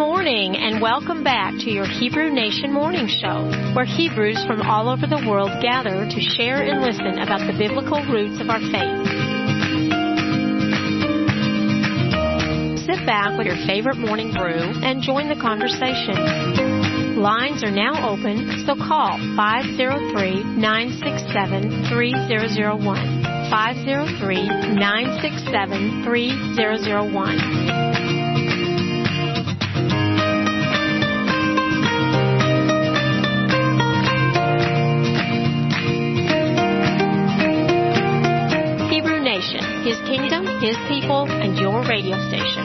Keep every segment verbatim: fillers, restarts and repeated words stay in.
morning, and welcome back to your Hebrew Nation Morning Show, where Hebrews from all over the world gather to share and listen about the biblical roots of our faith. Sit back with your favorite morning brew and join the conversation. Lines are now open, so call five oh three, nine six seven, three oh oh one. five oh three, nine six seven, three oh oh one. His kingdom, His people, and your radio station.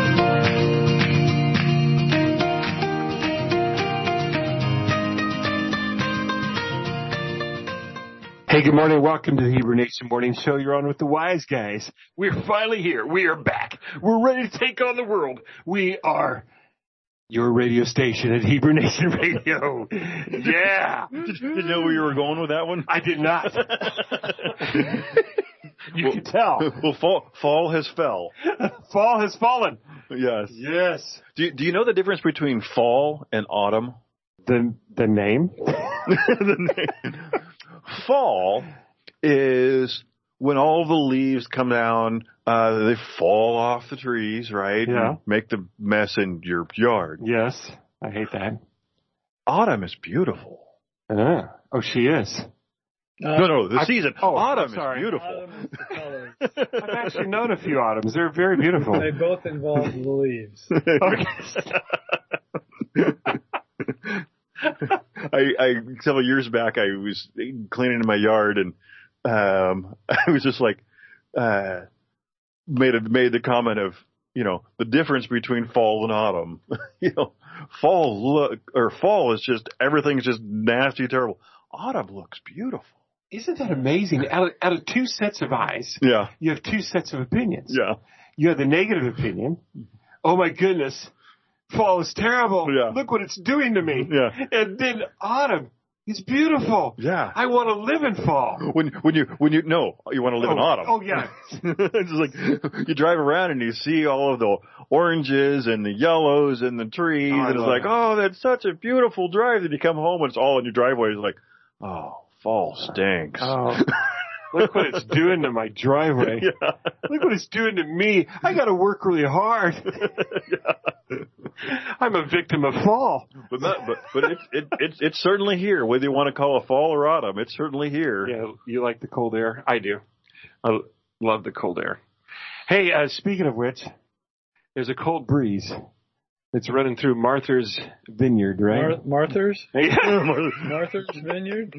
Hey, good morning. Welcome to the Hebrew Nation Morning Show. You're on with the wise guys. We're finally here. We are back. We're ready to take on the world. We are your radio station at Hebrew Nation Radio. Yeah. Did you know where you were going with that one? I did not. You well, can tell. Well, fall, fall has fell. Fall has fallen. Yes. Yes. Do you, do you know the difference between fall and autumn? The the name? the name. Fall is when all the leaves come down, uh, they fall off the trees, right? Yeah. And make the mess in your yard. Yes. I hate that. Autumn is beautiful. Uh, oh, she is. Uh, no, no, the I, season. Oh, autumn is beautiful. Autumn is the colors. I've actually known a few autumns. They're very beautiful. They both involve the leaves. I, I several years back, I was cleaning in my yard, and um, I was just like, uh, made a, made the comment of, you know, the difference between fall and autumn. you know, fall look or fall is just everything's just nasty, terrible. Autumn looks beautiful. Isn't that amazing? Out of, out of two sets of eyes, yeah, you have two sets of opinions. Yeah, you have the negative opinion. Oh my goodness, fall is terrible. Yeah. Look what it's doing to me. Yeah, and then autumn is beautiful. Yeah, I want to live in fall. When when you when you no, you want to live oh, in autumn. Oh yeah, it's like you drive around and you see all of the oranges and the yellows and the trees, oh, and it's like, that. oh, that's such a beautiful drive. Then you come home and it's all in your driveway. It's like, oh, fall stinks. Oh, look what it's doing to my driveway. Yeah. Look what it's doing to me. I got to work really hard. Yeah. I'm a victim of fall. But not, but but it's it, it's it's certainly here. Whether you want to call it fall or autumn, it's certainly here. Yeah, you like the cold air? I do. I love the cold air. Hey, uh, speaking of which, there's a cold breeze. It's running through Martha's Vineyard, right? Mar- Martha's? Yeah. Martha's Vineyard?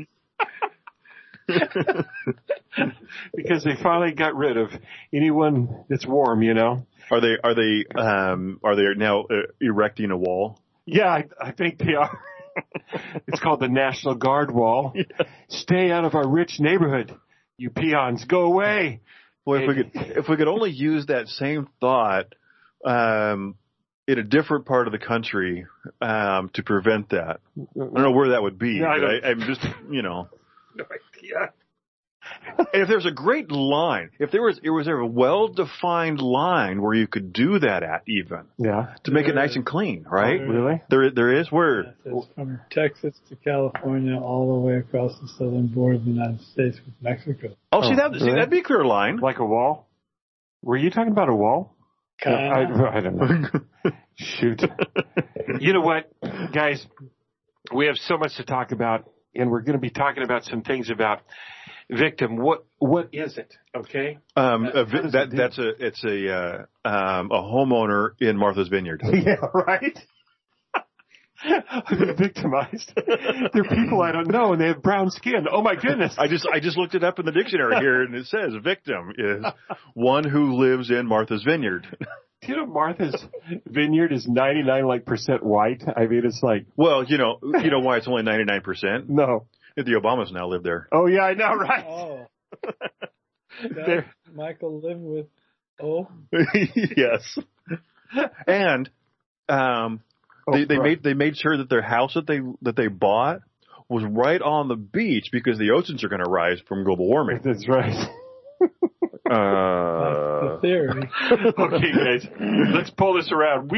Because they finally got rid of anyone that's warm, you know. Are they are they um are they now uh, erecting a wall? Yeah, I, I think they are. It's called the National Guard Wall. Yeah. Stay out of our rich neighborhood, you peons. Go away. Boy, if we could if we could only use that same thought um in a different part of the country um to prevent that. I don't know where that would be. No, I I, I'm just you know. No idea. And if there's a great line, if there was, it was there a well-defined line where you could do that at even, yeah, to make it nice and clean, right? Oh, really? There, there is where yes, it's from Texas to California, all the way across the southern border of the United States with Mexico. Oh, see oh, that? really? See that'd be a clear line, like a wall. Were you talking about a wall? No, I, I don't know. Shoot. You know what, guys? We have so much to talk about. And we're going to be talking about some things about victim. What what is it? Okay. Um, a vi- that that's a it's a uh, um, a homeowner in Martha's Vineyard. Yeah, right. I've been victimized. They're people I don't know, and they have brown skin. Oh my goodness! I just I just looked it up in the dictionary here, and it says victim is one who lives in Martha's Vineyard. Do you know Martha's Vineyard is ninety-nine like percent white? I mean, it's like. Well, you know, you know why it's only ninety-nine percent? No. The Obamas now live there. Oh yeah, I know, right? Oh. Does Michael live with O? Yes. And um, oh, they, they right. made they made sure that their house that they that they bought was right on the beach because the oceans are going to rise from global warming. That's right. Uh, That's the theory. Okay, guys, let's pull this around. We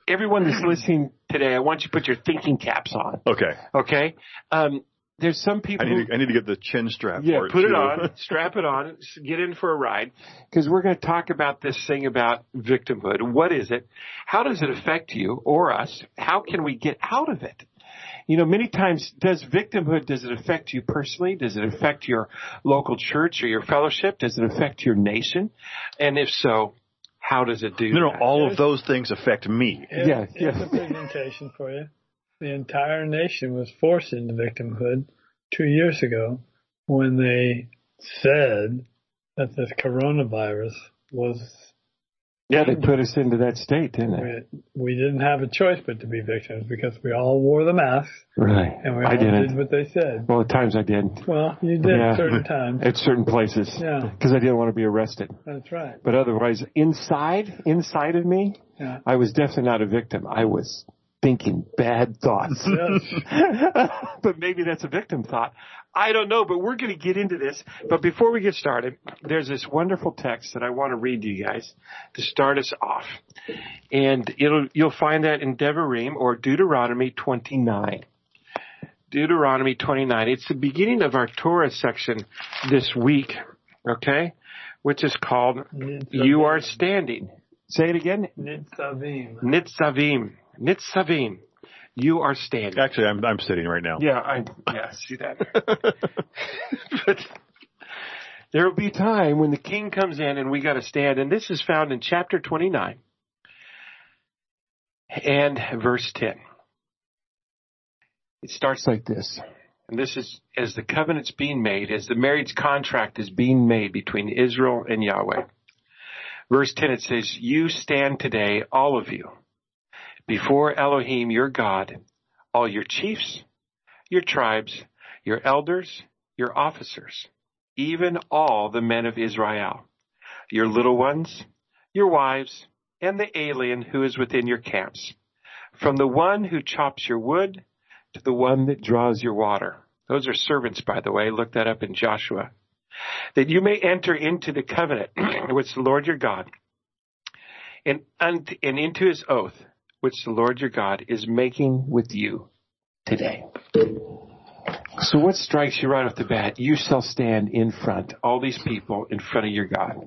everyone that's listening today, I want you to put your thinking caps on. Okay. Okay? Um, there's some people. I need, to, I need to get the chin strap yeah, for it. put too. it on, strap it on, get in for a ride, because we're going to talk about this thing about victimhood. What is it? How does it affect you or us? How can we get out of it? You know, many times, does victimhood, does it affect you personally? Does it affect your local church or your fellowship? Does it affect your nation? And if so, how does it do No, no, that? all of those things affect me. Here's, Yeah, here's yeah. a presentation for you. The entire nation was forced into victimhood two years ago when they said that this coronavirus was. Yeah, they put us into that state, didn't they? We, we didn't have a choice but to be victims because we all wore the masks. Right. And we I all didn't. did what they said. Well, at times I did. Well, you did Yeah. at certain times. At certain places. Yeah. Because I didn't want to be arrested. That's right. But otherwise, inside, inside of me, Yeah. I was definitely not a victim. I was thinking bad thoughts. Yes. But maybe that's a victim thought. I don't know, but we're going to get into this. But before we get started, there's this wonderful text that I want to read to you guys to start us off. And it'll, you'll find that in Devarim or Deuteronomy twenty-nine. Deuteronomy twenty-nine. It's the beginning of our Torah section this week, okay, which is called Nitzavim. You Are Standing. Say it again. Nitzavim. Nitzavim. Nitzavim. You are standing. Actually, I'm I'm sitting right now. Yeah, I yeah, see that. But there will be a time when the king comes in and we got to stand, and this is found in chapter twenty-nine and verse ten. It starts like this. And this is as the covenant's being made, as the marriage contract is being made between Israel and Yahweh. Verse ten, it says, You stand today, all of you, before Elohim, your God, all your chiefs, your tribes, your elders, your officers, even all the men of Israel, your little ones, your wives, and the alien who is within your camps, from the one who chops your wood to the one that draws your water. Those are servants, by the way. Look that up in Joshua. That you may enter into the covenant which the Lord your God, and, and into his oath, which the Lord your God is making with you today. So what strikes you right off the bat? You shall stand in front, all these people in front of your God.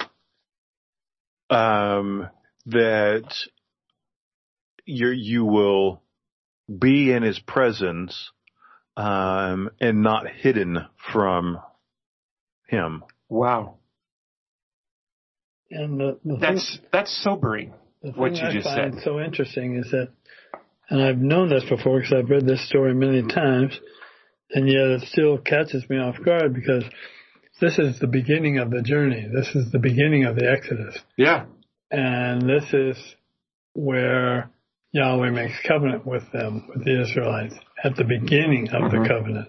Um, that you you will be in his presence, um, and not hidden from him. Wow. And the, the That's thing, that's sobering, the what thing you I just find said. so interesting is that, and I've known this before because I've read this story many times, and yet it still catches me off guard because this is the beginning of the journey. This is the beginning of the Exodus. Yeah. And this is where Yahweh makes covenant with them, with the Israelites, at the beginning of Mm-hmm. the covenant.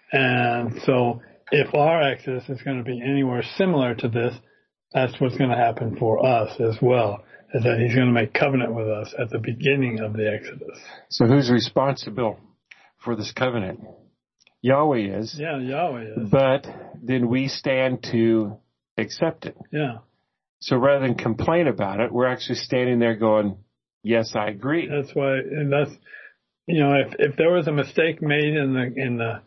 And so if our Exodus is going to be anywhere similar to this, that's what's going to happen for us as well, is that he's going to make covenant with us at the beginning of the Exodus. So who's responsible for this covenant? Yahweh is. Yeah, Yahweh is. But then we stand to accept it. Yeah. So rather than complain about it, we're actually standing there going, yes, I agree. That's why, and that's, you know, if, if there was a mistake made in the, in the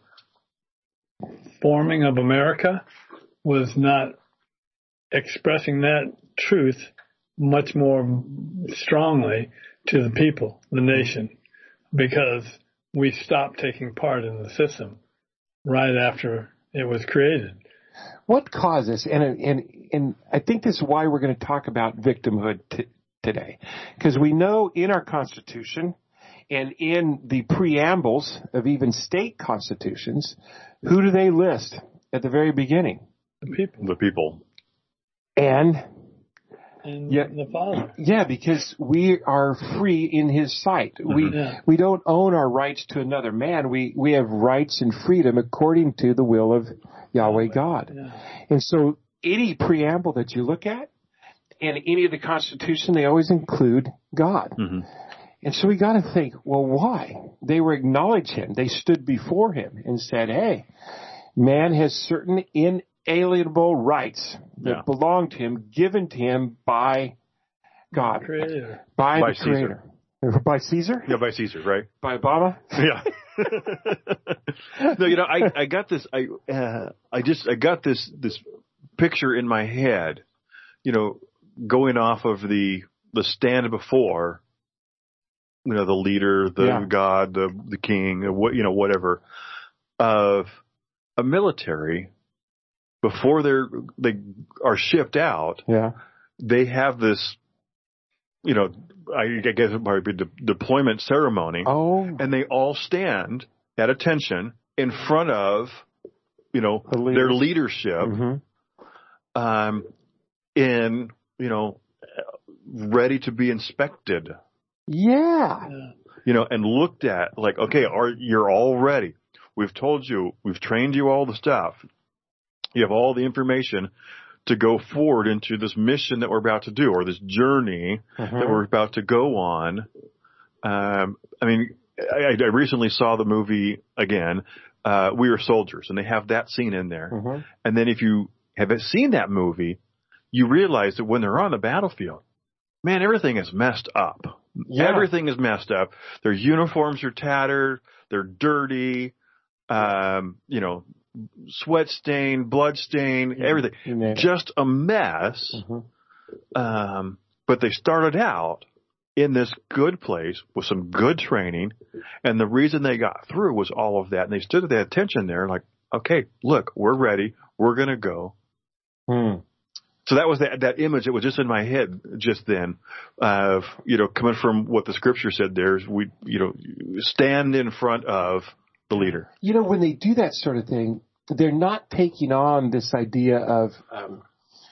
forming of America, was not expressing that truth much more strongly to the people, the nation, because we stopped taking part in the system right after it was created. What causes, and and and I think this is why we're going to talk about victimhood t- today, because we know in our Constitution and in the preambles of even state constitutions, who do they list at the very beginning? The people. The people. And And yeah, the Father. Yeah, because we are free in His sight. We Yeah. we don't own our rights to another man. We we have rights and freedom according to the will of Yahweh God. Yeah. And so any preamble that you look at and any of the Constitution, they always include God. Mm-hmm. And so we got to think, well, why? They were acknowledging Him. They stood before Him and said, hey, man has certain inalienable rights that Yeah. belong to him, given to him by God, Creator. by, By the Creator. Caesar. By Caesar? Yeah, by Caesar, right? By Obama? Yeah. No, you know, I, I got this, I, uh, I just, I got this, this picture in my head, you know, going off of the, the stand before, you know, the leader, the yeah. God, the, the king, what, you know, whatever, of a military before they're, they are shipped out. Yeah. They have this, you know, I guess it might be de- deployment ceremony. Oh. And they all stand at attention in front of, you know, the their leadership, mm-hmm. um, in, you know, ready to be inspected. Yeah. You know, and looked at like, okay, are you're all ready. We've told you, we've trained you all the stuff. You have all the information to go forward into this mission that we're about to do, or this journey mm-hmm. that we're about to go on. Um, I mean, I, I recently saw the movie again, uh, We Are Soldiers, and they have that scene in there. Mm-hmm. And then if you haven't seen that movie, you realize that when they're on the battlefield, man, everything is messed up. Yeah. Everything is messed up. Their uniforms are tattered. They're dirty. Um, you know, sweat stain, blood stain, mm-hmm. everything. Mm-hmm. Just a mess. Mm-hmm. Um, but they started out in this good place with some good training. And the reason they got through was all of that. And they stood at the attention there like, okay, look, we're ready. We're going to go. Hmm. So that was that, that image that was just in my head just then of, you know, coming from what the scripture said there is we, you know, stand in front of the leader. You know, when they do that sort of thing, they're not taking on this idea of um,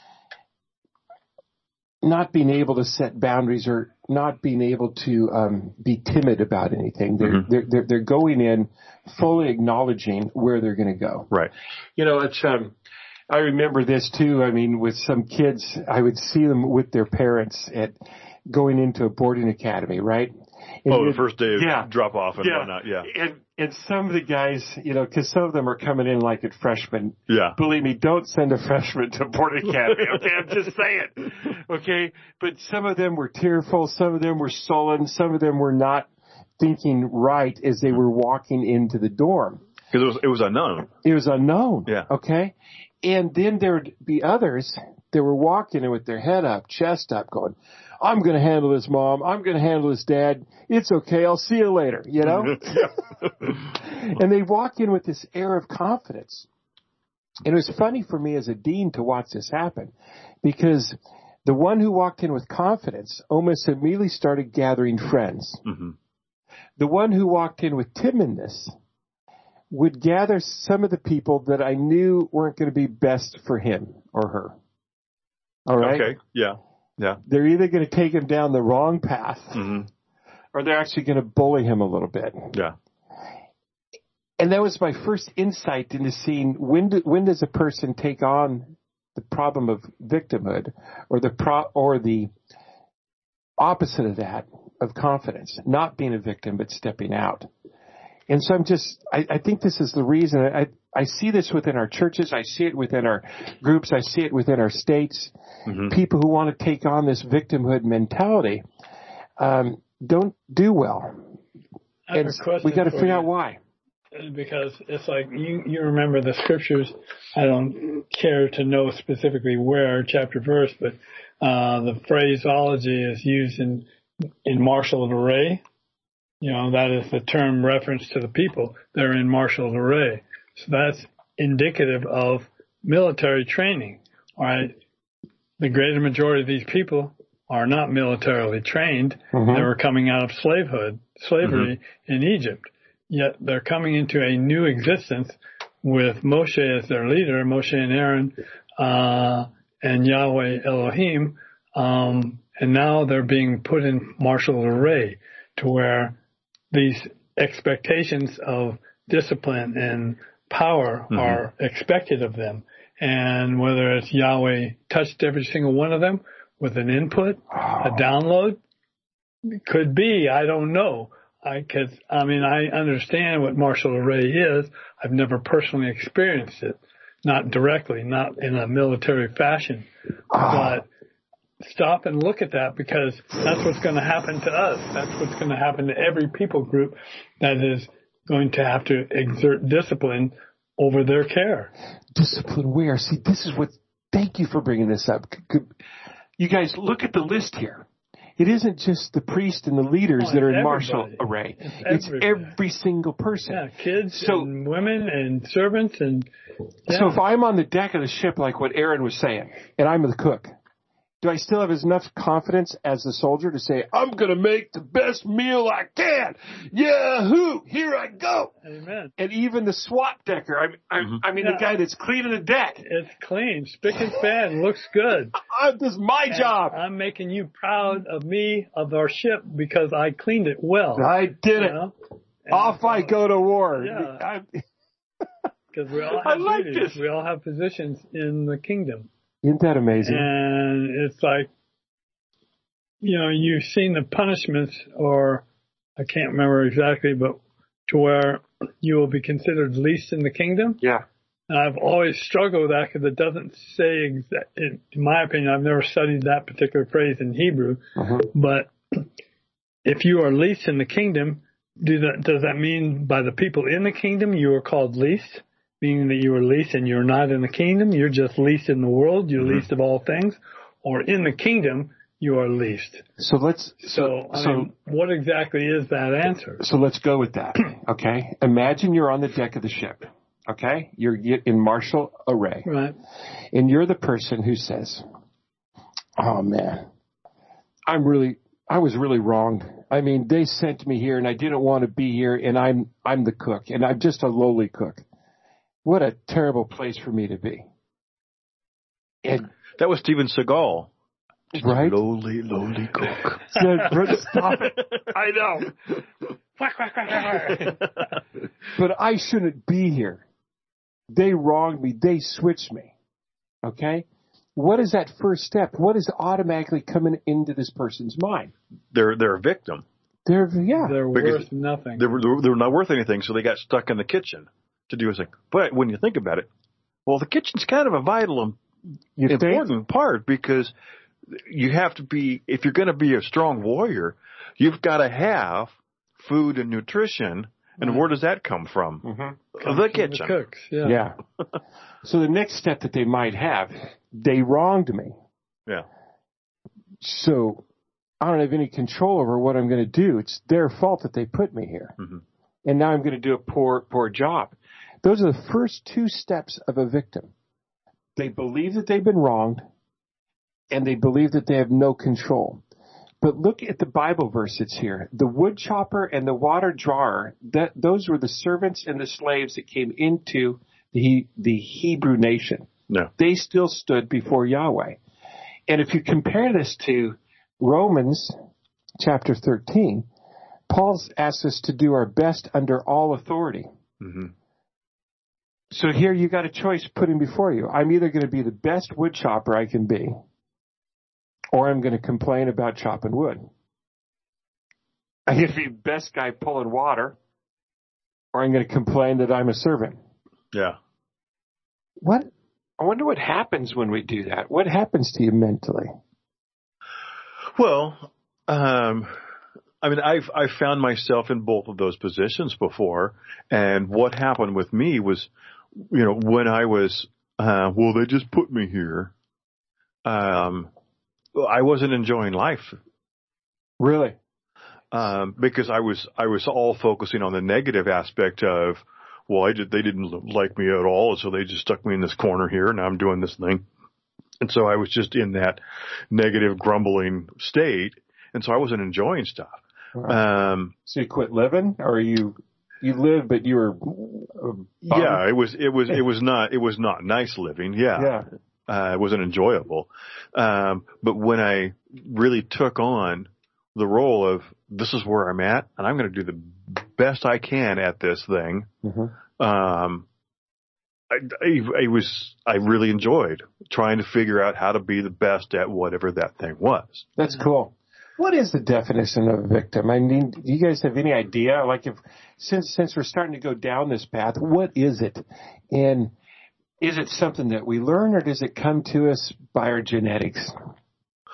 not being able to set boundaries or not being able to um, be timid about anything. They're, mm-hmm. they're, they're, they're going in fully acknowledging where they're going to go. Right. You know, it's, um, I remember this too. I mean, with some kids, I would see them with their parents at going into a boarding academy, right? And oh, the first day of yeah, drop off and yeah. whatnot, yeah. And and some of the guys, you know, because some of them are coming in like at freshmen. Yeah. Believe me, don't send a freshman to boarding academy. Okay, I'm just saying. Okay, but some of them were tearful. Some of them were sullen. Some of them were not thinking right as they were walking into the dorm. Because it was it was unknown. It was unknown. Yeah. Okay. And then there would be others that were walking in with their head up, chest up, going, I'm going to handle this, Mom. I'm going to handle this, Dad. It's okay. I'll see you later, you know? And they walk in with this air of confidence. And it was funny for me as a dean to watch this happen because the one who walked in with confidence almost immediately started gathering friends. Mm-hmm. The one who walked in with timidness would gather some of the people that I knew weren't going to be best for him or her. All right? Okay, yeah, yeah. They're either going to take him down the wrong path mm-hmm. or they're actually going to bully him a little bit. Yeah. And that was my first insight into seeing when do, when does a person take on the problem of victimhood or the pro, or the opposite of that, of confidence, not being a victim but stepping out. And so I'm just, I, I think this is the reason. I, I see this within our churches. I see it within our groups. I see it within our states. Mm-hmm. People who want to take on this victimhood mentality um, don't do well. And we got to figure out why. Because it's like you, you remember the scriptures. I don't care to know specifically where, chapter, verse, but uh, the phraseology is used in, in martial array. You know, that is the term reference to the people. They're in martial array. So that's indicative of military training, all right? The greater majority of these people are not militarily trained. Mm-hmm. They were coming out of slavehood, slavery mm-hmm. in Egypt. Yet they're coming into a new existence with Moshe as their leader, Moshe and Aaron, uh, and Yahweh Elohim. Um, and now they're being put in martial array to where these expectations of discipline and power mm-hmm. are expected of them. And whether it's Yahweh touched every single one of them with an input, a download, could be, I don't know. I, cause, I mean, I understand what martial array is. I've never personally experienced it. Not directly, not in a military fashion. But stop and look at that, because that's what's going to happen to us. That's what's going to happen to every people group that is going to have to exert discipline over their care. Discipline where? See, this is what, thank you for bringing this up. You guys, look at the list here. It isn't just the priest and the leaders oh, that are in everybody. martial array. It's, it's every single person. Yeah, kids so, and women and servants. and. Yeah. So if I'm on the deck of the ship, like what Aaron was saying, and I'm the cook, do I still have enough confidence as a soldier to say, I'm going to make the best meal I can? Yahoo! Here I go. Amen. And even the SWAT decker, I, I, mm-hmm. I mean, yeah. the guy that's cleaning the deck. It's clean, spick and span, looks good. This is my and job. I'm making you proud of me, of our ship, because I cleaned it well. I did it. Off I go to war. Yeah. Because we all have like duties. This. We all have positions in the kingdom. Isn't that amazing? And it's like, you know, you've seen the punishments, or I can't remember exactly, but to where you will be considered least in the kingdom. Yeah. And I've always struggled with that, because it doesn't say, exact, in, in my opinion, I've never studied that particular phrase in Hebrew, uh-huh. but if you are least in the kingdom, do that, does that mean by the people in the kingdom you are called least? Meaning that you are least and you're not in the kingdom, you're just least in the world, you're mm-hmm. least of all things, or in the kingdom, you are least. So let's, so, so, I so mean, what exactly is that answer? So let's go with that, okay? Imagine you're on the deck of the ship, okay? You're in martial array. Right. And you're the person who says, oh man, I'm really, I was really wrong. I mean, they sent me here and I didn't want to be here, and I'm, I'm the cook, and I'm just a lowly cook. What a terrible place for me to be. And that was Steven Seagal. Right? Lowly, lowly cook. Stop it. I know. But I shouldn't be here. They wronged me. They switched me. Okay? What is that first step? What is automatically coming into this person's mind? They're they're a victim. They're yeah. They're because worth nothing. They were they were not worth anything, so they got stuck in the kitchen to do a thing. But when you think about it, well, the kitchen's kind of a vital, you important think? part, because you have to be, if you're going to be a strong warrior, you've got to have food and nutrition. And mm-hmm. where does that come from? Mm-hmm. The kitchen. The cooks, yeah. yeah. So the next step that they might have, they wronged me. Yeah. So I don't have any control over what I'm going to do. It's their fault that they put me here. Mm-hmm. And now I'm going to do a poor, poor job. Those are the first two steps of a victim. They believe that they've been wronged, and they believe that they have no control. But look at the Bible verses here. The wood chopper and the water drawer, that, those were the servants and the slaves that came into the, the Hebrew nation. No. They still stood before Yahweh. And if you compare this to Romans chapter thirteen, Paul asks us to do our best under all authority. Mm-hmm. So here you got a choice putting before you. I'm either going to be the best wood chopper I can be, or I'm going to complain about chopping wood. I'm going to be the best guy pulling water, or I'm going to complain that I'm a servant. Yeah. What? I wonder what happens when we do that. What happens to you mentally? Well, um, I mean, I've I've found myself in both of those positions before, and what happened with me was, you know, when I was, uh, well, they just put me here. Um, I wasn't enjoying life. Really? Um, because I was I was all focusing on the negative aspect of, well, I did they didn't like me at all, so they just stuck me in this corner here, and now I'm doing this thing. And so I was just in that negative, grumbling state, and so I wasn't enjoying stuff. Right. Um, so you quit living, or you you lived, but you were. Uh, yeah, it was it was it was not it was not nice living. Yeah, yeah. Uh, it wasn't enjoyable. Um, but when I really took on the role of this is where I'm at, and I'm going to do the best I can at this thing. Mm-hmm. Um, I, I, I was, I really enjoyed trying to figure out how to be the best at whatever that thing was. That's cool. What is the definition of a victim? I mean, do you guys have any idea? Like, if since since we're starting to go down this path, what is it? And is it something that we learn, or does it come to us by our genetics?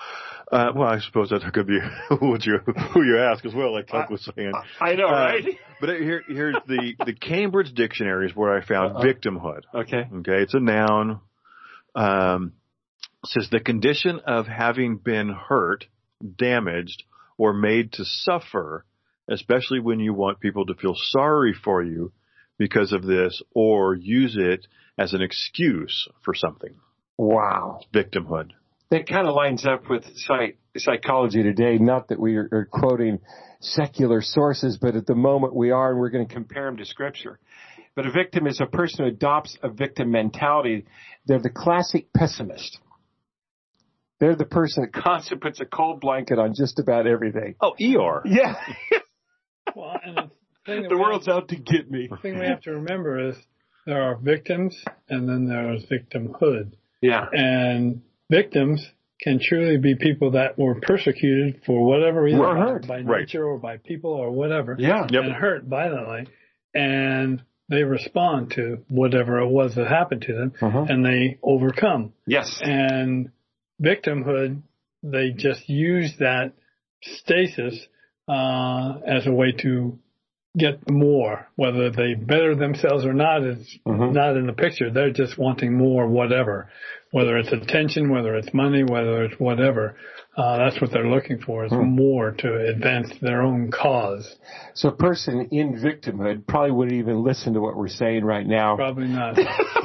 Uh, well, I suppose that could be what you, who you ask as well, like Tuck was saying. I know, right? Uh, but here, here's the, the Cambridge Dictionary is where I found uh-uh. victimhood. Okay. Okay, it's a noun. Um, it says the condition of having been hurt, damaged, or made to suffer, especially when you want people to feel sorry for you because of this or use it as an excuse for something. Wow. Victimhood. That kind of lines up with psych- psychology today. Not that we are, are quoting secular sources, but at the moment we are, and we're going to compare them to Scripture. But a victim is a person who adopts a victim mentality. They're the classic pessimist. They're the person that constantly puts a cold blanket on just about everything. Oh, Eeyore. Yeah. Well, and the thing the world's out to get me. The thing we have to remember is there are victims, and then there is victimhood. Yeah. And victims can truly be people that were persecuted for whatever reason, were hurt. by right. nature or by people or whatever, yeah. yep. and hurt violently, and they respond to whatever it was that happened to them, uh-huh. and they overcome. Yes. And victimhood, they just use that stasis uh, as a way to get more. Whether they better themselves or not is uh-huh. not in the picture. They're just wanting more whatever. Whether it's attention, whether it's money, whether it's whatever. Uh, that's what they're looking for, is hmm. more to advance their own cause. So a person in victimhood probably wouldn't even listen to what we're saying right now. Probably not.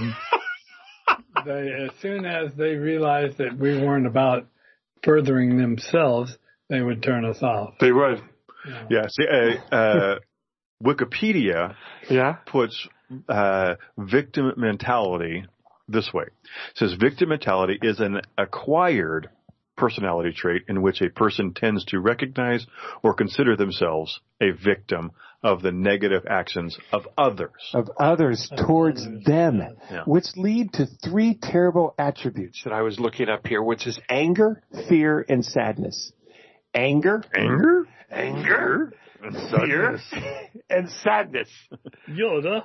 They, as soon as they realized that we weren't about furthering themselves, they would turn us off. They would. Yeah. yeah see, uh, uh, Wikipedia yeah. puts uh, victim mentality this way. It says victim mentality is an acquired personality trait in which a person tends to recognize or consider themselves a victim of the negative actions of others. Of others towards others. them, yeah. which lead to three terrible attributes that I was looking up here, which is anger, fear, and sadness. Anger. Anger? Anger. Fear and sadness. Yoda.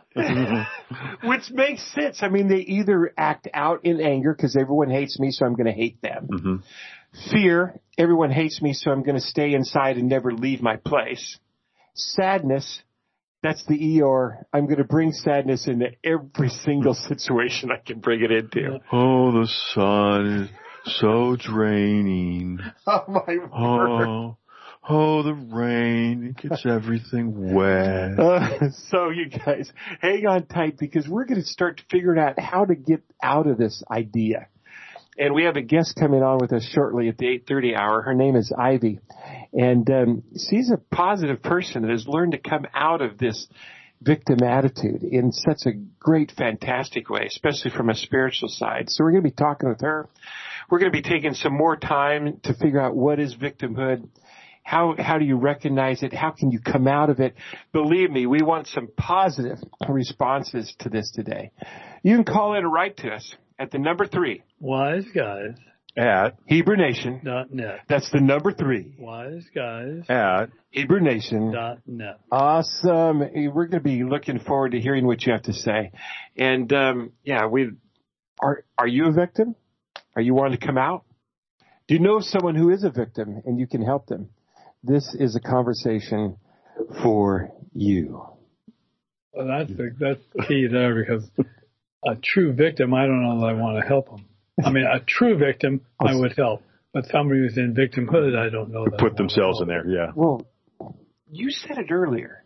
Which makes sense. I mean, they either act out in anger because everyone hates me, so I'm going to hate them. Mm-hmm. Fear, everyone hates me, so I'm going to stay inside and never leave my place. Sadness, that's the Eeyore. I'm going to bring sadness into every single situation I can bring it into. Oh, the sun is so draining. Oh, my word. Oh. Oh, the rain, it gets everything wet. Uh, so you guys, hang on tight because we're going to start figuring out how to get out of this idea. And we have a guest coming on with us shortly at the eight thirty hour. Her name is Ivy. And um, she's a positive person that has learned to come out of this victim attitude in such a great, fantastic way, especially from a spiritual side. So we're going to be talking with her. We're going to be taking some more time to figure out what is victimhood. How how do you recognize it? How can you come out of it? Believe me, we want some positive responses to this today. You can call in or write to us at the number three. Wise guys. At Hebrew Nation. Dot net. That's the number three. Wise guys. At Hebrew Nation. Dot net. Awesome. We're going to be looking forward to hearing what you have to say. And um, yeah, we are. Are you a victim? Are you wanting to come out? Do you know someone who is a victim and you can help them? This is a conversation for you. Well, that's the, that's the key there, because a true victim, I don't know that I want to help them. I mean, a true victim, I would help. But somebody who's in victimhood, I don't know that. Put themselves in there, yeah. Well, you said it earlier.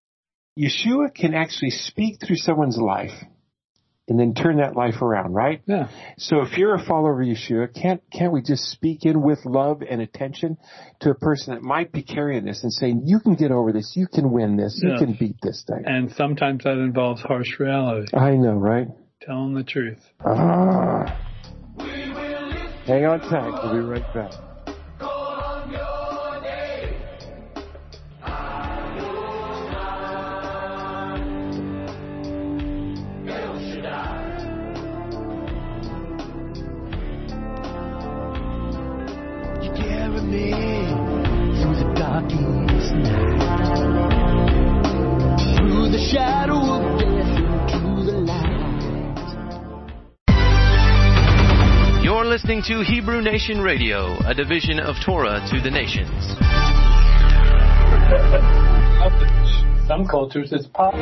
Yeshua can actually speak through someone's life and then turn that life around, right? Yeah. So if you're a follower of Yeshua, can't can't we just speak in with love and attention to a person that might be carrying this and saying, you can get over this, you can win this, you yeah. can beat this thing. And sometimes that involves harsh reality. I know, right? Telling the truth. Ah. Hang on tight. We'll be right back. Through the darkest night, through the shadow of death, into the light. You're listening listening to Hebrew Nation Radio, a division of Torah to the Nations. Some cultures it's pop.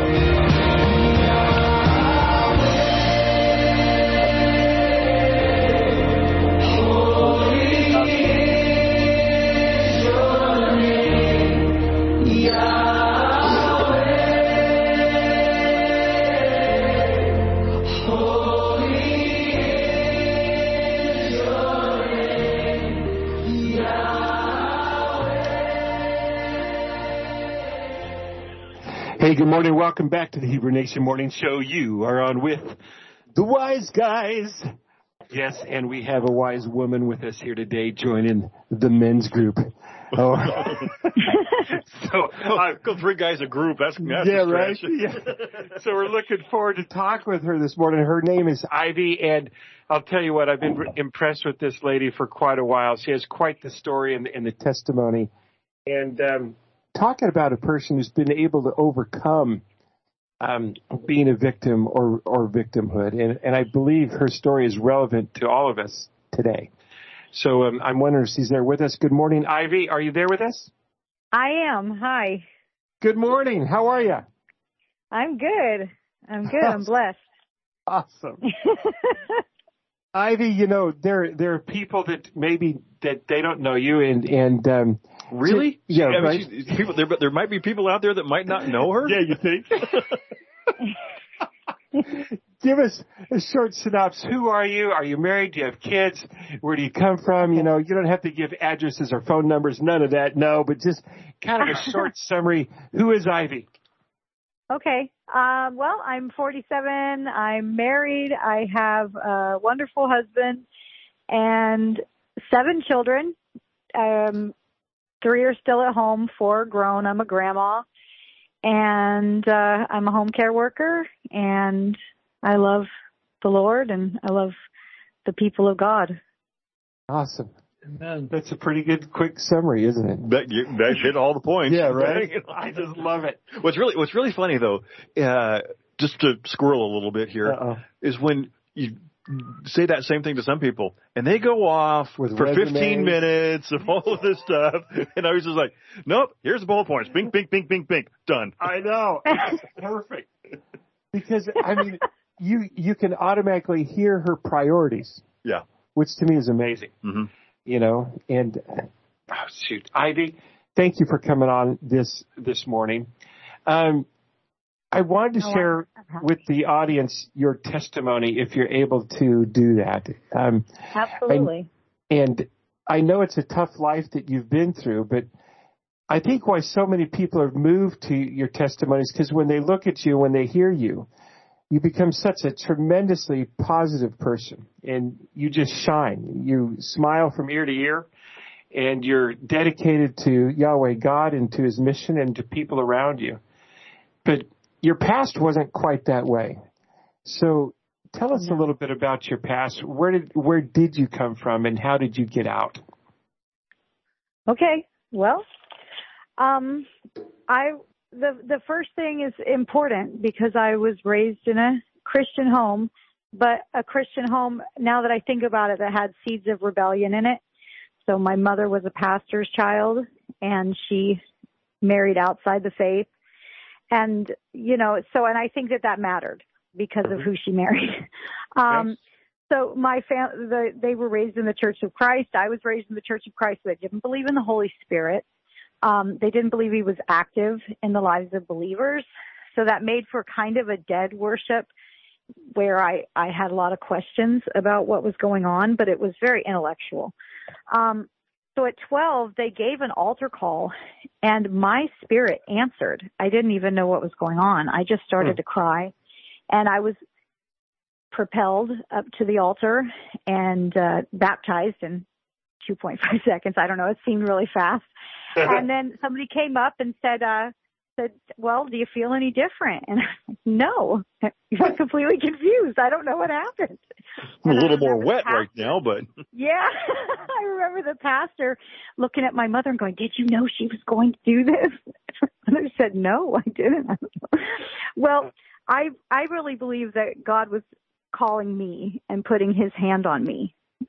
Hey, good morning. Welcome back to the Hebrew Nation Morning Show. You are on with the Wise Guys. Yes, and we have a wise woman with us here today joining the men's group. Oh, so uh, go three guys a group. That's, that's yeah, a right. stretch. Yeah. So we're looking forward to talk with her this morning. Her name is Ivy, and I'll tell you what, I've been impressed with this lady for quite a while. She has quite the story and, and the testimony. And um, talking about a person who's been able to overcome um, being a victim or, or victimhood. And, and I believe her story is relevant to all of us today. So um, I'm wondering if she's there with us. Good morning, Ivy. Are you there with us? I am. Hi. Good morning. How are you? I'm good. I'm good. I'm blessed. Awesome. Ivy, you know, there there are people that maybe that they don't know you, and and um, really, yeah, I mean, right. she, people, there, there might be people out there that might not know her. Yeah, you think? Give us a short synopsis. Who are you? Are you married? Do you have kids? Where do you come from? You know, you don't have to give addresses or phone numbers. None of that. No, but just kind of a short summary. Who is Ivy? Okay. Um, well, I'm forty-seven. I'm married. I have a wonderful husband and seven children. Um, three are still at home, four are grown. I'm a grandma. And uh, I'm a home care worker, and I love the Lord, and I love the people of God. Awesome. Amen. That's a pretty good, quick summary, isn't it? That, you, that hit all the points. Yeah, right? I just love it. What's really what's really funny though, uh, just to squirrel a little bit here, Uh-oh. is when you say that same thing to some people, and they go off With for resumes. fifteen minutes of all of this stuff, and I was just like, nope, here's the bullet points, bink, bink, bink, bink, bink, done. I know. It's perfect. Because, I mean, you you can automatically hear her priorities. Yeah. Which to me is amazing. Mm-hmm. You know, and, oh, shoot. Ivy, thank you for coming on this this morning. Um, I wanted to Oh, share with the audience your testimony, if you're able to do that. Um, Absolutely. I, and I know it's a tough life that you've been through, but I think why so many people are moved to your testimonies, because when they look at you, when they hear you, you become such a tremendously positive person, and you just shine. You smile from ear to ear, and you're dedicated to Yahweh God and to His mission and to people around you. But your past wasn't quite that way. So tell us a little bit about your past. Where did where did you come from, and how did you get out? Okay. Well, um, I the the first thing is important because I was raised in a Christian home, but a Christian home, now that I think about it, that had seeds of rebellion in it. So my mother was a pastor's child, and she married outside the faith. And, you know, so, and I think that that mattered because of who she married. um, Yes. So my fam- the, they were raised in the Church of Christ. I was raised in the Church of Christ. They didn't believe in the Holy Spirit. Um, they didn't believe He was active in the lives of believers. So that made for kind of a dead worship where I, I had a lot of questions about what was going on, but it was very intellectual. Um, So at twelve, they gave an altar call, and my spirit answered. I didn't even know what was going on. I just started to cry, and I was propelled up to the altar and uh, baptized in two point five seconds. I don't know. It seemed really fast. And then somebody came up and said, uh, said, well, do you feel any different? And I'm like, no, I'm completely confused. I don't know what happened. I'm a little more remember wet the pastor- right now, but Yeah. I remember the pastor looking at my mother and going, did you know she was going to do this? My mother said, no, I didn't. I don't know. Well, I, I really believe that God was calling me and putting His hand on me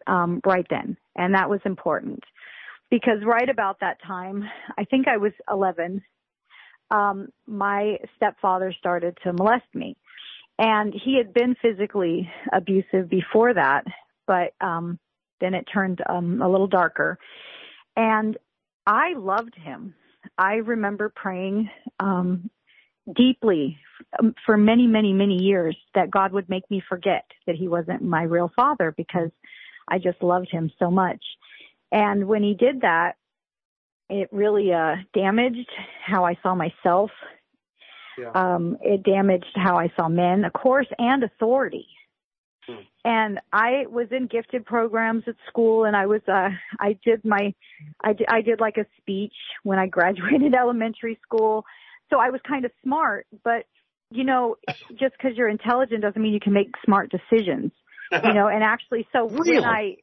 um, right then. And that was important because right about that time, I think I was eleven, um, my stepfather started to molest me. And he had been physically abusive before that, but um, then it turned um, a little darker. And I loved him. I remember praying um, deeply for many, many, many years that God would make me forget that he wasn't my real father because I just loved him so much. And when he did that, it really uh, damaged how I saw myself. Yeah. Um, it damaged how I saw men, of course, and authority. Hmm. And I was in gifted programs at school, and I was, uh, I did my, I did, I did like a speech when I graduated elementary school. So I was kind of smart, but you know, just because you're intelligent doesn't mean you can make smart decisions, you know, and actually, so really? when I,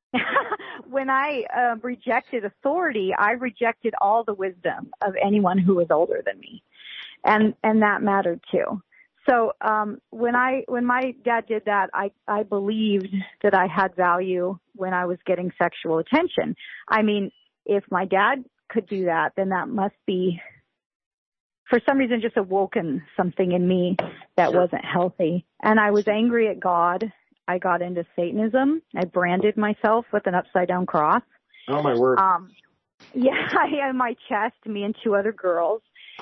when I uh, rejected authority, I rejected all the wisdom of anyone who was older than me. And, and that mattered too. So, um, when I, when my dad did that, I, I believed that I had value when I was getting sexual attention. I mean, if my dad could do that, then that must be, for some reason, just awoken something in me that sure. wasn't healthy. And I was angry at God. I got into Satanism. I branded myself with an upside down cross. Oh, my word. Um, yeah, I had my chest, me and two other girls.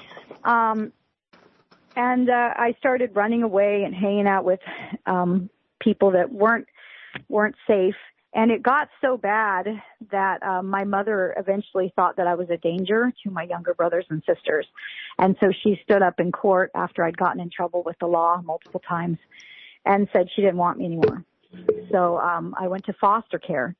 Um, and, uh, I started running away and hanging out with, um, people that weren't, weren't safe. And it got so bad that, uh, my mother eventually thought that I was a danger to my younger brothers and sisters. And so she stood up in court after I'd gotten in trouble with the law multiple times and said she didn't want me anymore. So, um, I went to foster care.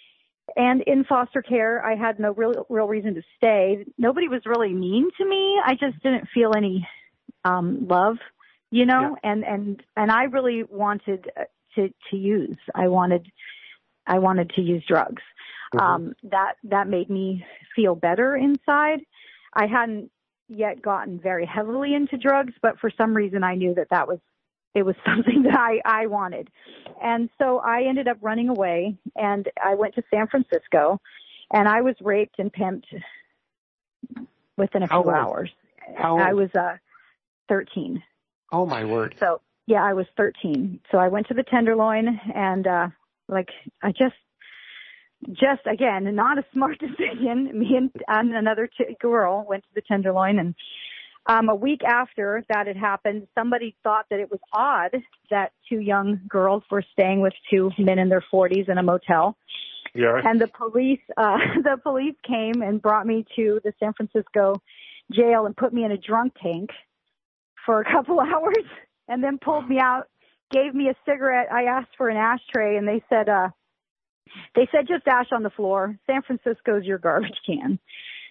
And in foster care, I had no real, real reason to stay. Nobody was really mean to me. I just didn't feel any, um, love, you know, yeah. and, and, and I really wanted to, to use, I wanted, I wanted to use drugs. Mm-hmm. Um, that, that made me feel better inside. I hadn't yet gotten very heavily into drugs, but for some reason I knew that that was, it was something that I, I wanted. And so I ended up running away and I went to San Francisco and I was raped and pimped within a How few old? hours. How old? I was, uh, thirteen. Oh my word. So yeah, I was thirteen. So I went to the Tenderloin and, uh, like I just, just again, not a smart decision. Me and, and another t- girl went to the Tenderloin and, Um, a week after that had happened, somebody thought that it was odd that two young girls were staying with two men in their forties in a motel. Yeah. And the police, uh, the police came and brought me to the San Francisco jail and put me in a drunk tank for a couple hours and then pulled me out, gave me a cigarette. I asked for an ashtray and they said, uh, they said, just ash on the floor. San Francisco's your garbage can.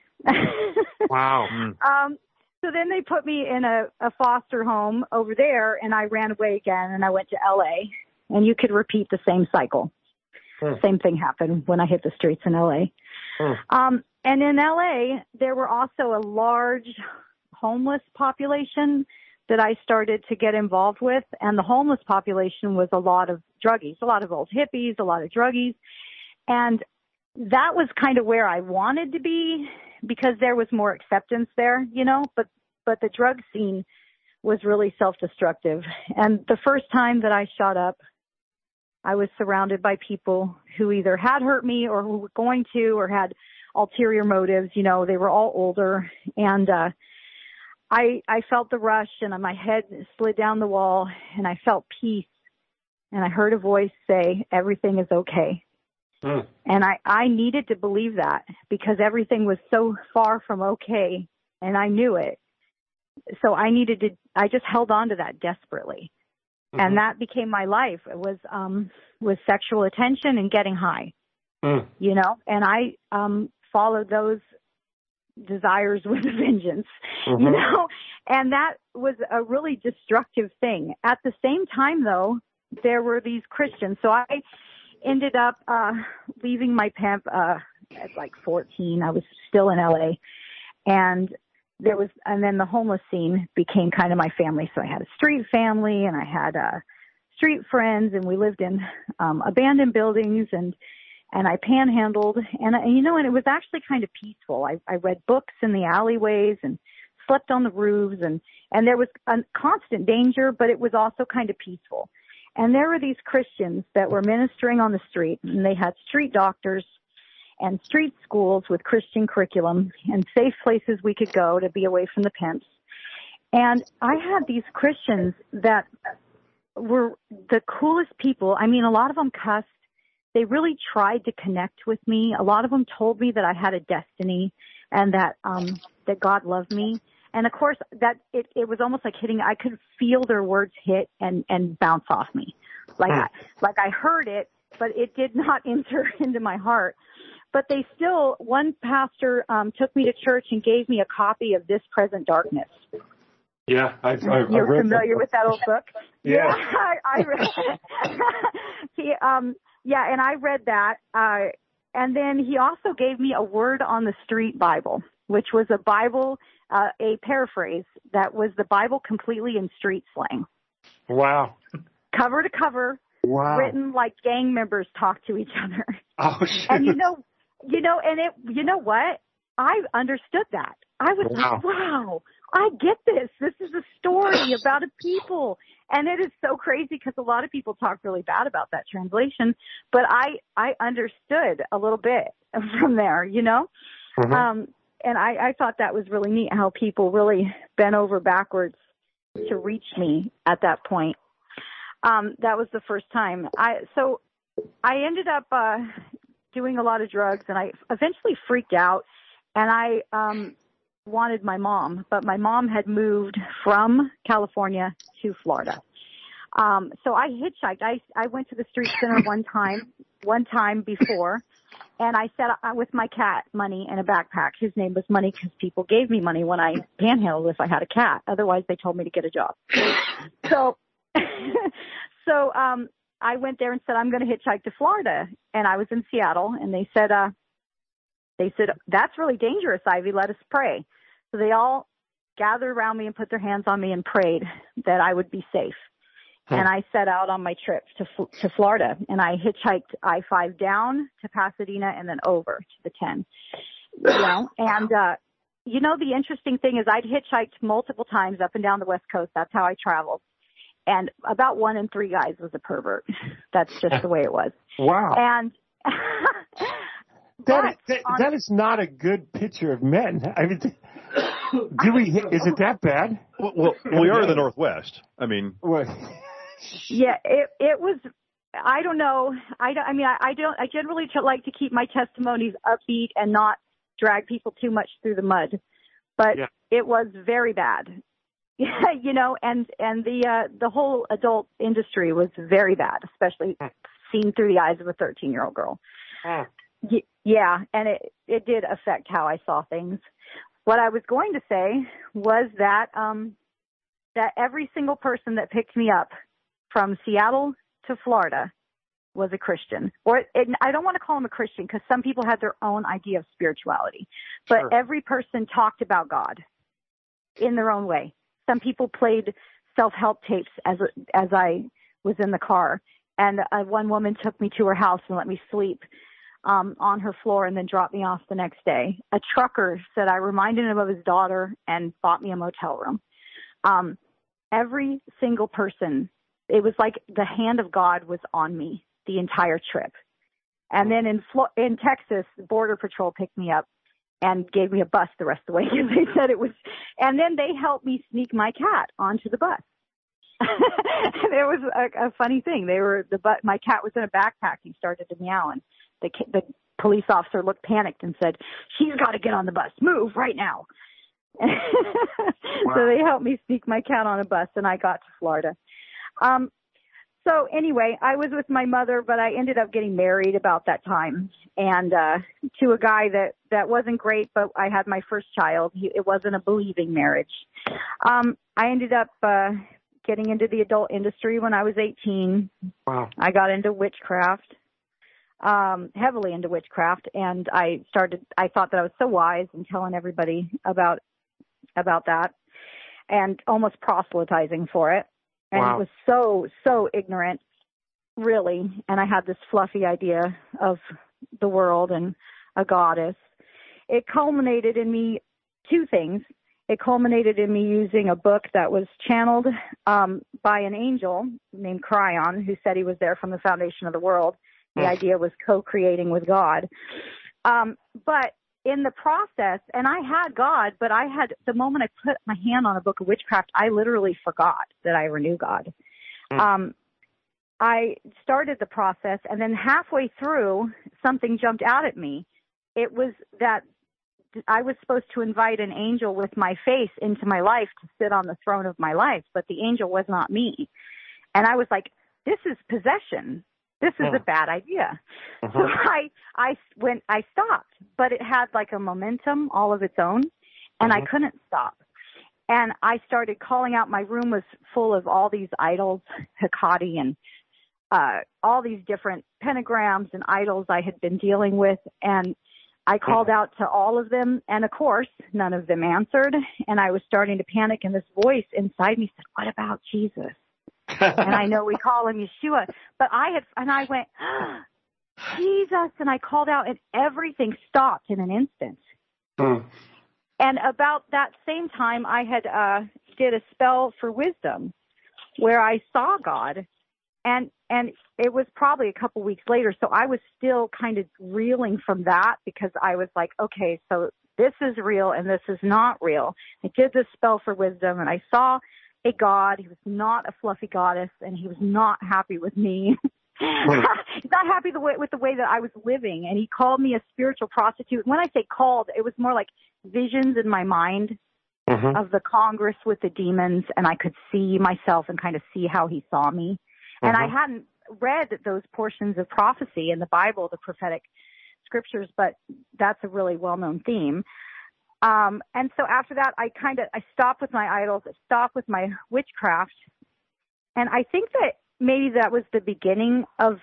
Wow. um, So then they put me in a, a foster home over there, and I ran away again, and I went to L A, and you could repeat the same cycle. Hmm. Same thing happened when I hit the streets in L A. Hmm. Um, and in L A, there were also a large homeless population that I started to get involved with, and the homeless population was a lot of druggies, a lot of old hippies, a lot of druggies, and that was kind of where I wanted to be, because there was more acceptance there, you know, but, but the drug scene was really self-destructive. And the first time that I shot up, I was surrounded by people who either had hurt me or who were going to, or had ulterior motives. You know, they were all older. And, uh, I, I felt the rush and my head slid down the wall and I felt peace. And I heard a voice say, everything is okay. Mm. And I, I needed to believe that because everything was so far from okay and I knew it. So I needed to, I just held on to that desperately. Mm-hmm. And that became my life. It was, um, was sexual attention and getting high, mm. you know, and I, um, followed those desires with a vengeance, mm-hmm. you know, and that was a really destructive thing. At the same time though, there were these Christians. So I ended up, uh, leaving my pimp, uh, at like fourteen. I was still in L A and there was, and then the homeless scene became kind of my family. So I had a street family and I had, uh, street friends, and we lived in um, abandoned buildings, and and I panhandled, and, and you know, and it was actually kind of peaceful. I, I read books in the alleyways and slept on the roofs, and and there was a constant danger, but it was also kind of peaceful. And there were these Christians that were ministering on the street, and they had street doctors and street schools with Christian curriculum and safe places we could go to be away from the pimps. And I had these Christians that were the coolest people. I mean, a lot of them cussed. They really tried to connect with me. A lot of them told me that I had a destiny and that um that God loved me. And of course, that it, it was almost like hitting. I could feel their words hit and and bounce off me, like I, like I heard it, but it did not enter into my heart. But they still. One pastor um took me to church and gave me a copy of This Present Darkness. Yeah, I've, I've, You're I've read familiar that. with that old book? Yeah, yeah I, I read. he, um, yeah, and I read that. Uh, and then he also gave me a Word on the Street Bible, which was a Bible, uh, a paraphrase that was the Bible completely in street slang. Wow. Cover to cover, wow. written like gang members talk to each other. Oh, shit. And you know, you know, and it, you know what? I understood that. I was wow. like, wow, I get this. This is a story about a people. And it is so crazy because a lot of people talk really bad about that translation. But I, I understood a little bit from there, you know? Mm-hmm. Um, and I, I thought that was really neat how people really bent over backwards to reach me at that point. Um, that was the first time. I So I ended up uh, doing a lot of drugs, and I eventually freaked out. And I um, wanted my mom, but my mom had moved from California to Florida. Um, so I hitchhiked. I, I went to the street center one time, one time before, and I said uh, with my cat Money in a backpack. His name was Money because people gave me money when I panhandled if I had a cat. Otherwise, they told me to get a job. So, so um, I went there and said I'm going to hitchhike to Florida, and I was in Seattle, and they said. Uh, They said, that's really dangerous, Ivy. Let us pray. So they all gathered around me and put their hands on me and prayed that I would be safe. Huh. And I set out on my trip to to Florida. And I hitchhiked I five down to Pasadena and then over to the ten. You know, and, uh, you know, the interesting thing is I'd hitchhiked multiple times up and down the West Coast. That's how I traveled. And about one in three guys was a pervert. That's just the way it was. Wow. And... That, that, that is not a good picture of men. I mean, do we? Is it that bad? Well, well we are in the Northwest. I mean, what? Yeah, it it was. I don't know. I don't, I mean, I, I don't. I generally like to keep my testimonies upbeat and not drag people too much through the mud. But yeah. It was very bad. You know, and and the uh, the whole adult industry was very bad, especially seen through the eyes of a thirteen-year-old girl. Mm. Yeah, and it, it did affect how I saw things. What I was going to say was that um, that every single person that picked me up from Seattle to Florida was a Christian. Or it, I don't want to call them a Christian because some people had their own idea of spirituality. But sure. Every person talked about God in their own way. Some people played self-help tapes as as I was in the car. And uh, one woman took me to her house and let me sleep Um, on her floor and then dropped me off the next day. A trucker said I reminded him of his daughter and bought me a motel room. Um, every single person, it was like the hand of God was on me the entire trip. And then in Flo- in Texas, the Border Patrol picked me up and gave me a bus the rest of the way. They said it was, and then they helped me sneak my cat onto the bus. It was a, a funny thing. They were the but my cat was in a backpack. He started to meow, and the the police officer looked panicked and said, "She's got to get on the bus. Move right now." Wow. So they helped me sneak my cat on a bus, and I got to Florida. Um. So anyway, I was with my mother, but I ended up getting married about that time, and uh, to a guy that that wasn't great. But I had my first child. He, it wasn't a believing marriage. Um. I ended up. Uh, getting into the adult industry when I was eighteen. Wow. I got into witchcraft, um, heavily into witchcraft. And I started, I thought that I was so wise and telling everybody about, about that and almost proselytizing for it. And wow. it was so, so ignorant, really. And I had this fluffy idea of the world and a goddess. It culminated in me two things. It culminated in me using a book that was channeled um, by an angel named Cryon, who said he was there from the foundation of the world. The idea was co-creating with God. Um, but in the process, and I had God, but I had, the moment I put my hand on a book of witchcraft, I literally forgot that I ever knew God. Mm. Um, I started the process, and then halfway through, something jumped out at me. It was that I was supposed to invite an angel with my face into my life to sit on the throne of my life, but the angel was not me. And I was like, this is possession. This is a bad idea. Uh-huh. So I, I went, I stopped, but it had like a momentum all of its own, and uh-huh. I couldn't stop. And I started calling out. My room was full of all these idols, Hecate, and uh, all these different pentagrams and idols I had been dealing with. And I called out to all of them, and of course, none of them answered. And I was starting to panic, and this voice inside me said, "What about Jesus?" And I know we call him Yeshua, but I had, and I went, oh, Jesus, and I called out, and everything stopped in an instant. Mm. And about that same time, I had uh, did a spell for wisdom, where I saw God, and and it was probably a couple weeks later, so I was still kind of reeling from that, because I was like, okay, so this is real and this is not real. I did this spell for wisdom, and I saw a God. He was not a fluffy goddess, and he was not happy with me. He's not happy the way, with the way that I was living, and he called me a spiritual prostitute. When I say called, it was more like visions in my mind mm-hmm. of the Congress with the demons, and I could see myself and kind of see how he saw me. Mm-hmm. And I hadn't read those portions of prophecy in the Bible, the prophetic scriptures, but that's a really well-known theme. Um, and so after that, I kind of, I stopped with my idols, I stopped with my witchcraft. And I think that maybe that was the beginning of,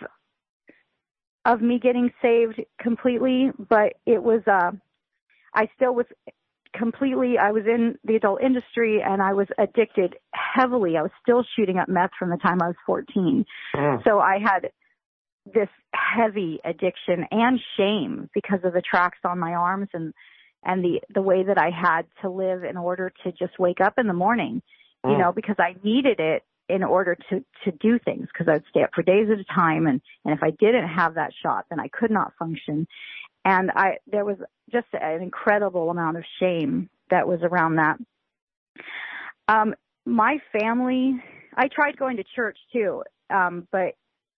of me getting saved completely, but it was, uh, I still was completely, I was in the adult industry, and I was addicted heavily. I was still shooting up meth from the time I was fourteen. Mm. So I had this heavy addiction and shame because of the tracks on my arms and and the, the way that I had to live in order to just wake up in the morning, mm. you know, because I needed it in order to, to do things, because I would stay up for days at a time. And, and if I didn't have that shot, then I could not function. And I, there was just an incredible amount of shame that was around that. Um, my family, I tried going to church too. Um, but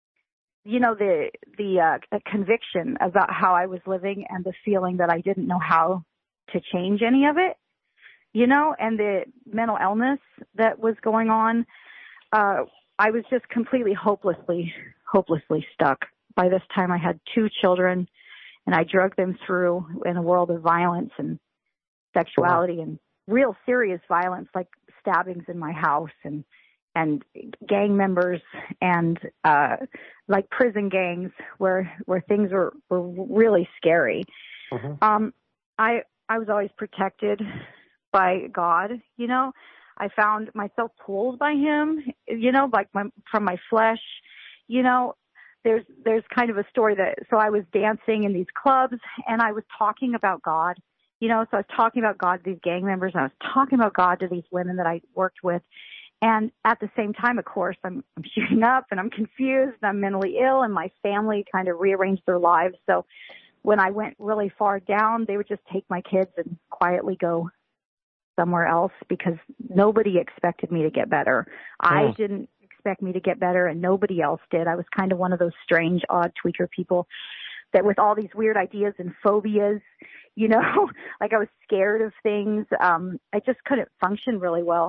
you know, the, the, uh, conviction about how I was living and the feeling that I didn't know how to change any of it, you know, and the mental illness that was going on. Uh, I was just completely hopelessly, hopelessly stuck. By this time I had two children, and I drug them through in a world of violence and sexuality and real serious violence, like stabbings in my house and, and gang members and, uh, like prison gangs where, where things were, were really scary. Mm-hmm. Um, I, I was always protected by God, you know. I found myself pulled by him, you know, like my, from my flesh, you know. There's, there's kind of a story that, so I was dancing in these clubs, and I was talking about God, you know, so I was talking about God to these gang members, and I was talking about God to these women that I worked with. And at the same time, of course, I'm, I'm shooting up, and I'm confused, and I'm mentally ill, and my family kind of rearranged their lives. So when I went really far down, they would just take my kids and quietly go somewhere else, because nobody expected me to get better. Oh. I didn't expect me to get better, and nobody else did. I was kind of one of those strange, odd tweaker people that with all these weird ideas and phobias, you know, like I was scared of things. Um, I just couldn't function really well.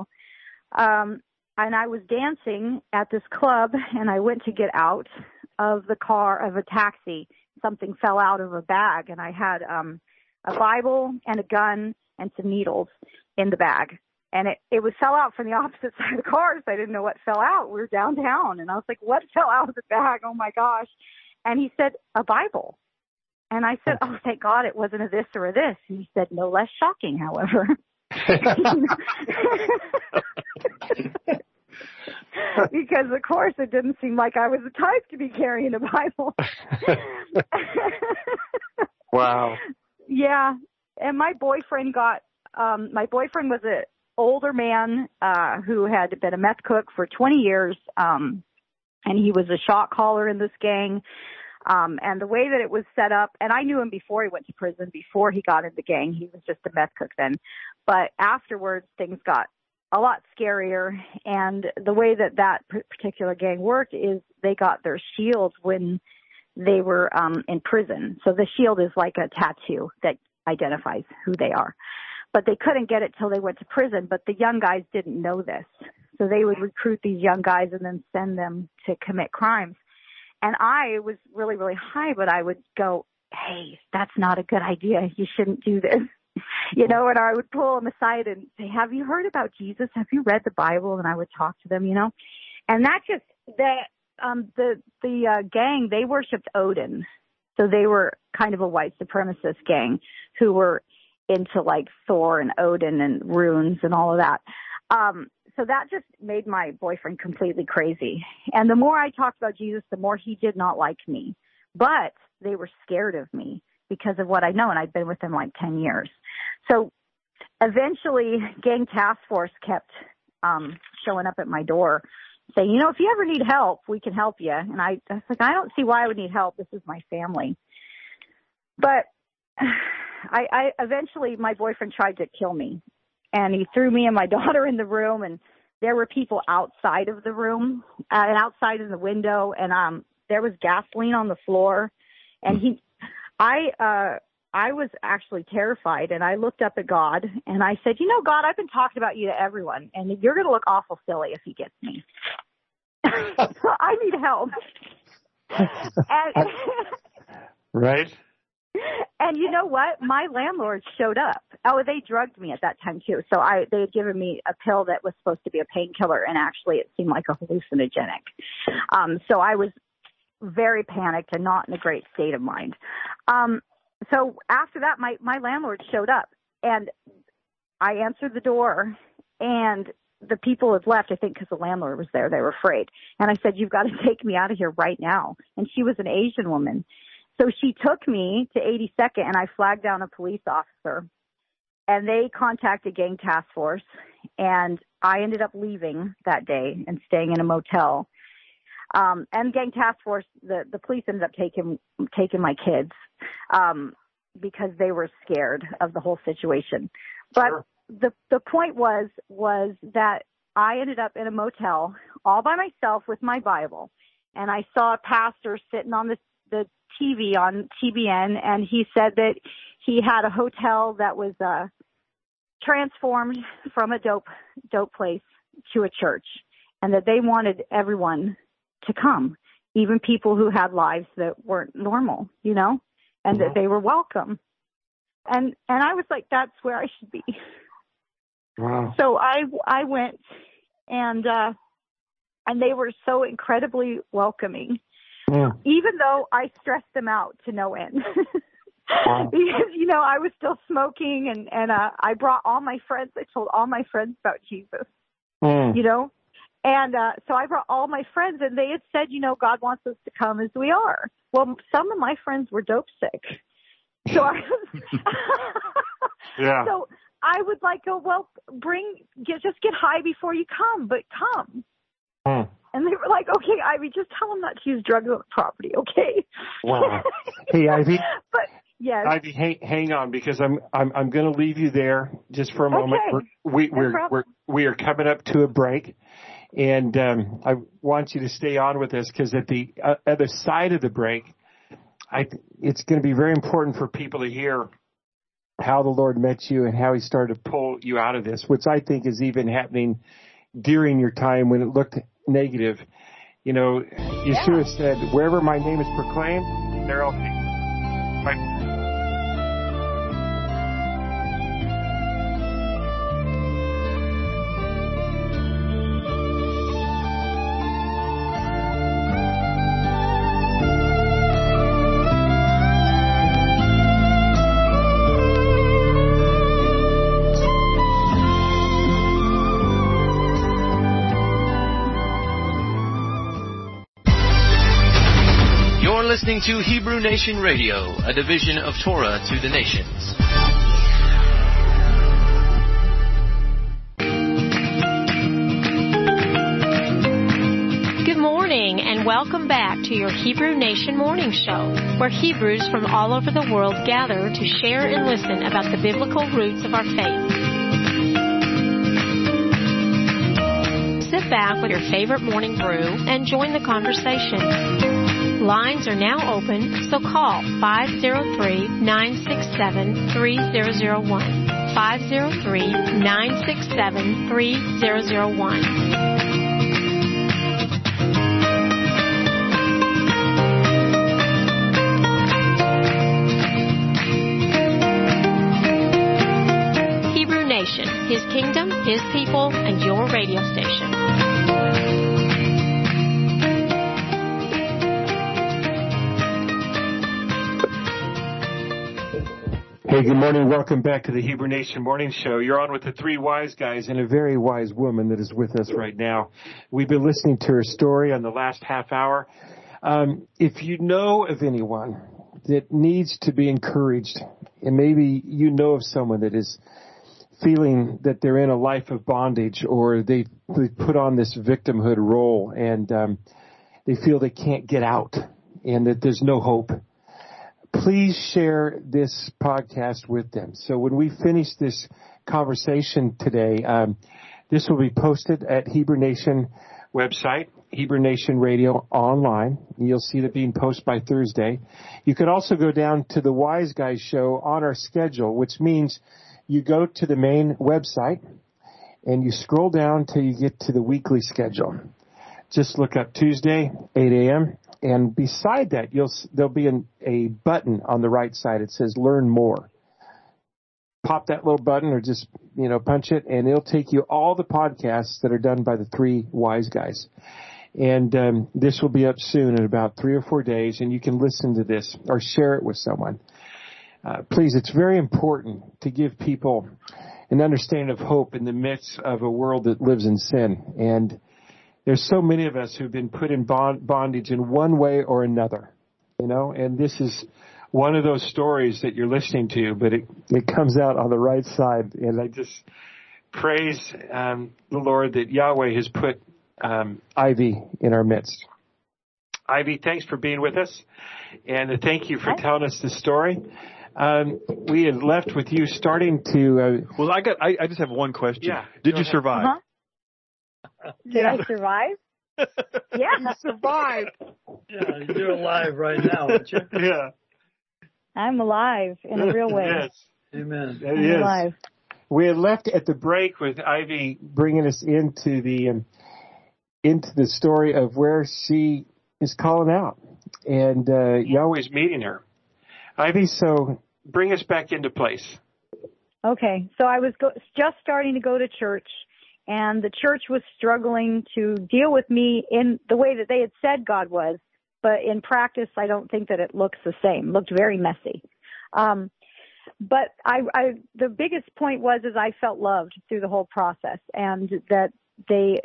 Um, and I was dancing at this club, and I went to get out of the car, of a taxi. Something fell out of a bag, and I had um, a Bible and a gun and some needles in the bag. And it, it was fell out from the opposite side of the car, so I didn't know what fell out. We were downtown, and I was like, what fell out of the bag? Oh, my gosh. And he said, a Bible. And I said, oh, thank God it wasn't a this or a this. And he said, no less shocking, however. because, of course, it didn't seem like I was the type to be carrying a Bible. Wow. Yeah. And my boyfriend got, um, my boyfriend was an older man uh, who had been a meth cook for twenty years, um, and he was a shot caller in this gang. Um, and the way that it was set up, and I knew him before he went to prison, before he got in the gang. He was just a meth cook then. But afterwards, things got a lot scarier. And the way that that particular gang worked is they got their shields when they were um, in prison. So the shield is like a tattoo that identifies who they are. But they couldn't get it till they went to prison. But the young guys didn't know this. So they would recruit these young guys and then send them to commit crimes. And I was really, really high, but I would go, hey, that's not a good idea. You shouldn't do this. You know, and I would pull them aside and say, have you heard about Jesus? Have you read the Bible? And I would talk to them, you know. And that just, that, um, the, the uh, gang, they worshipped Odin. So they were kind of a white supremacist gang who were into like Thor and Odin and runes and all of that. Um, So that just made my boyfriend completely crazy. And the more I talked about Jesus, the more he did not like me. But they were scared of me because of what I know, and I'd been with them like ten years. So eventually, Gang Task Force kept um, showing up at my door saying, you know, if you ever need help, we can help you. And I, I was like, I don't see why I would need help. This is my family. But I, I eventually, my boyfriend tried to kill me. And he threw me and my daughter in the room, and there were people outside of the room uh, and outside in the window, and um, there was gasoline on the floor. And he, I, uh, I was actually terrified, and I looked up at God, and I said, you know, God, I've been talking about you to everyone, and you're going to look awful silly if he gets me. So I need help. and, right. And you know what? My landlord showed up. Oh, they drugged me at that time too. So I, they had given me a pill that was supposed to be a painkiller, and actually it seemed like a hallucinogenic. Um, so I was very panicked and not in a great state of mind. Um, so after that, my, my landlord showed up, and I answered the door, and the people had left, I think, because the landlord was there. They were afraid. And I said, you've got to take me out of here right now. And she was an Asian woman. So she took me to eighty-second, and I flagged down a police officer, and they contacted Gang Task Force, and I ended up leaving that day and staying in a motel. Um, and Gang Task Force, the, the police ended up taking taking my kids um, because they were scared of the whole situation. But sure. the the point was was that I ended up in a motel all by myself with my Bible, and I saw a pastor sitting on the the T V on T B N, and he said that he had a hotel that was uh, transformed from a dope dope place to a church, and that they wanted everyone to come, even people who had lives that weren't normal, you know, and mm-hmm. that they were welcome. And and I was like, that's where I should be. Wow. So I I went, and uh, and they were so incredibly welcoming. Yeah. Even though I stressed them out to no end. Wow. Because, you know, I was still smoking, and, and uh, I brought all my friends. I told all my friends about Jesus, mm. you know. And uh, so I brought all my friends, and they had said, you know, God wants us to come as we are. Well, some of my friends were dope sick. So I was yeah. So I would like go, well, bring, get, just get high before you come, but come. Mm. And they were like, okay, Ivy, just tell them not to use drugs on the property, okay? Wow. Hey, Ivy. But yes. Ivy, hang, hang on, because I'm I'm I'm going to leave you there just for a moment. Okay. We're, we we're, no we're we are coming up to a break, and um, I want you to stay on with us, because at the uh, other side of the break, I it's going to be very important for people to hear how the Lord met you and how He started to pull you out of this, which I think is even happening during your time when it looked negative. You know, Yeshua yeah. said, wherever my name is proclaimed, there I'll be. Right. listening to Hebrew Nation Radio, a division of Torah to the Nations. Good morning and welcome back to your Hebrew Nation Morning Show, where Hebrews from all over the world gather to share and listen about the biblical roots of our faith. Sit back with your favorite morning brew and join the conversation. Lines are now open, so call five oh three, nine six seven, three thousand one. five oh three, nine six seven, three thousand one. His kingdom, His people, and your radio station. Hey, good morning. Welcome back to the Hebrew Nation Morning Show. You're on with the three wise guys and a very wise woman that is with us right now. We've been listening to her story on the last half hour. Um, if you know of anyone that needs to be encouraged, and maybe you know of someone that is feeling that they're in a life of bondage, or they, they put on this victimhood role and um, they feel they can't get out and that there's no hope, please share this podcast with them. So when we finish this conversation today, um, this will be posted at Hebrew Nation website, Hebrew Nation Radio online. You'll see it being posted by Thursday. You can also go down to the Wise Guys show on our schedule, which means you go to the main website and you scroll down till you get to the weekly schedule. Just look up Tuesday, eight a.m. And beside that, you'll there'll be an, a button on the right side. It says Learn More. Pop that little button or just, you know, punch it, and it'll take you all the podcasts that are done by the three wise guys. And um, this will be up soon in about three or four days, and you can listen to this or share it with someone. Uh, please, it's very important to give people an understanding of hope in the midst of a world that lives in sin. And there's so many of us who've been put in bond, bondage in one way or another, you know, and this is one of those stories that you're listening to, but it, it comes out on the right side. And I just praise um, the Lord that Yahweh has put um, Ivy in our midst. Ivy, thanks for being with us, and thank you for telling us the story. Um, we had left with you starting to. Uh, well, I got. I, I just have one question. Yeah. Did you ahead. survive? Uh-huh. Did yeah. I survive? Yeah, you survived. Yeah, you're alive right now, aren't you? Yeah. I'm alive in a real way. Yes. Amen. I'm yes. alive. We had left at the break with Ivy bringing us into the um, into the story of where she is calling out, and uh, Yahweh's meeting her. Ivy, so bring us back into place. Okay, so I was go- just starting to go to church, and the church was struggling to deal with me in the way that they had said God was, but in practice, I don't think that it looks the same. It looked very messy. Um, but I, I, the biggest point was is I felt loved through the whole process, and that they,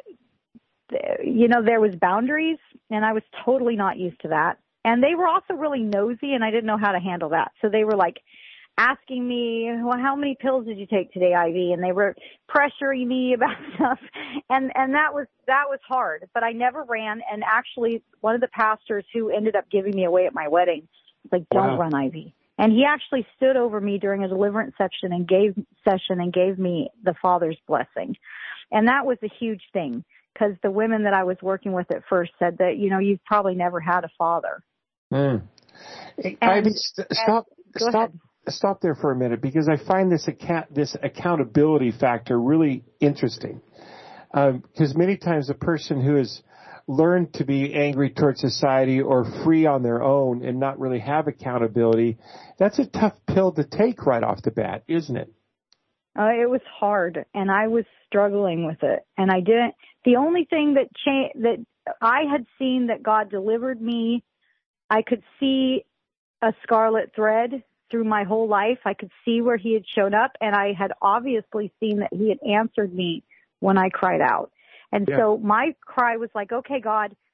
you know, there was boundaries, and I was totally not used to that. And they were also really nosy, and I didn't know how to handle that. So they were like asking me, well, how many pills did you take today, Ivy? And they were pressuring me about stuff. And, and that was, that was hard, but I never ran. And actually one of the pastors who ended up giving me away at my wedding was like, don't wow. run, Ivy. And he actually stood over me during a deliverance session and gave session and gave me the Father's blessing. And that was a huge thing, because the women that I was working with at first said that, you know, you've probably never had a father. Mm. And, Ivy, st- stop, stop, ahead. stop there for a minute, because I find this account, this accountability factor really interesting. Because um, many times a person who has learned to be angry towards society or free on their own and not really have accountability, that's a tough pill to take right off the bat, isn't it? Uh, it was hard, and I was struggling with it, and I didn't. The only thing that cha- that I had seen that God delivered me, I could see a scarlet thread through my whole life. I could see where He had shown up, and I had obviously seen that He had answered me when I cried out. And yeah. so my cry was like, okay, God,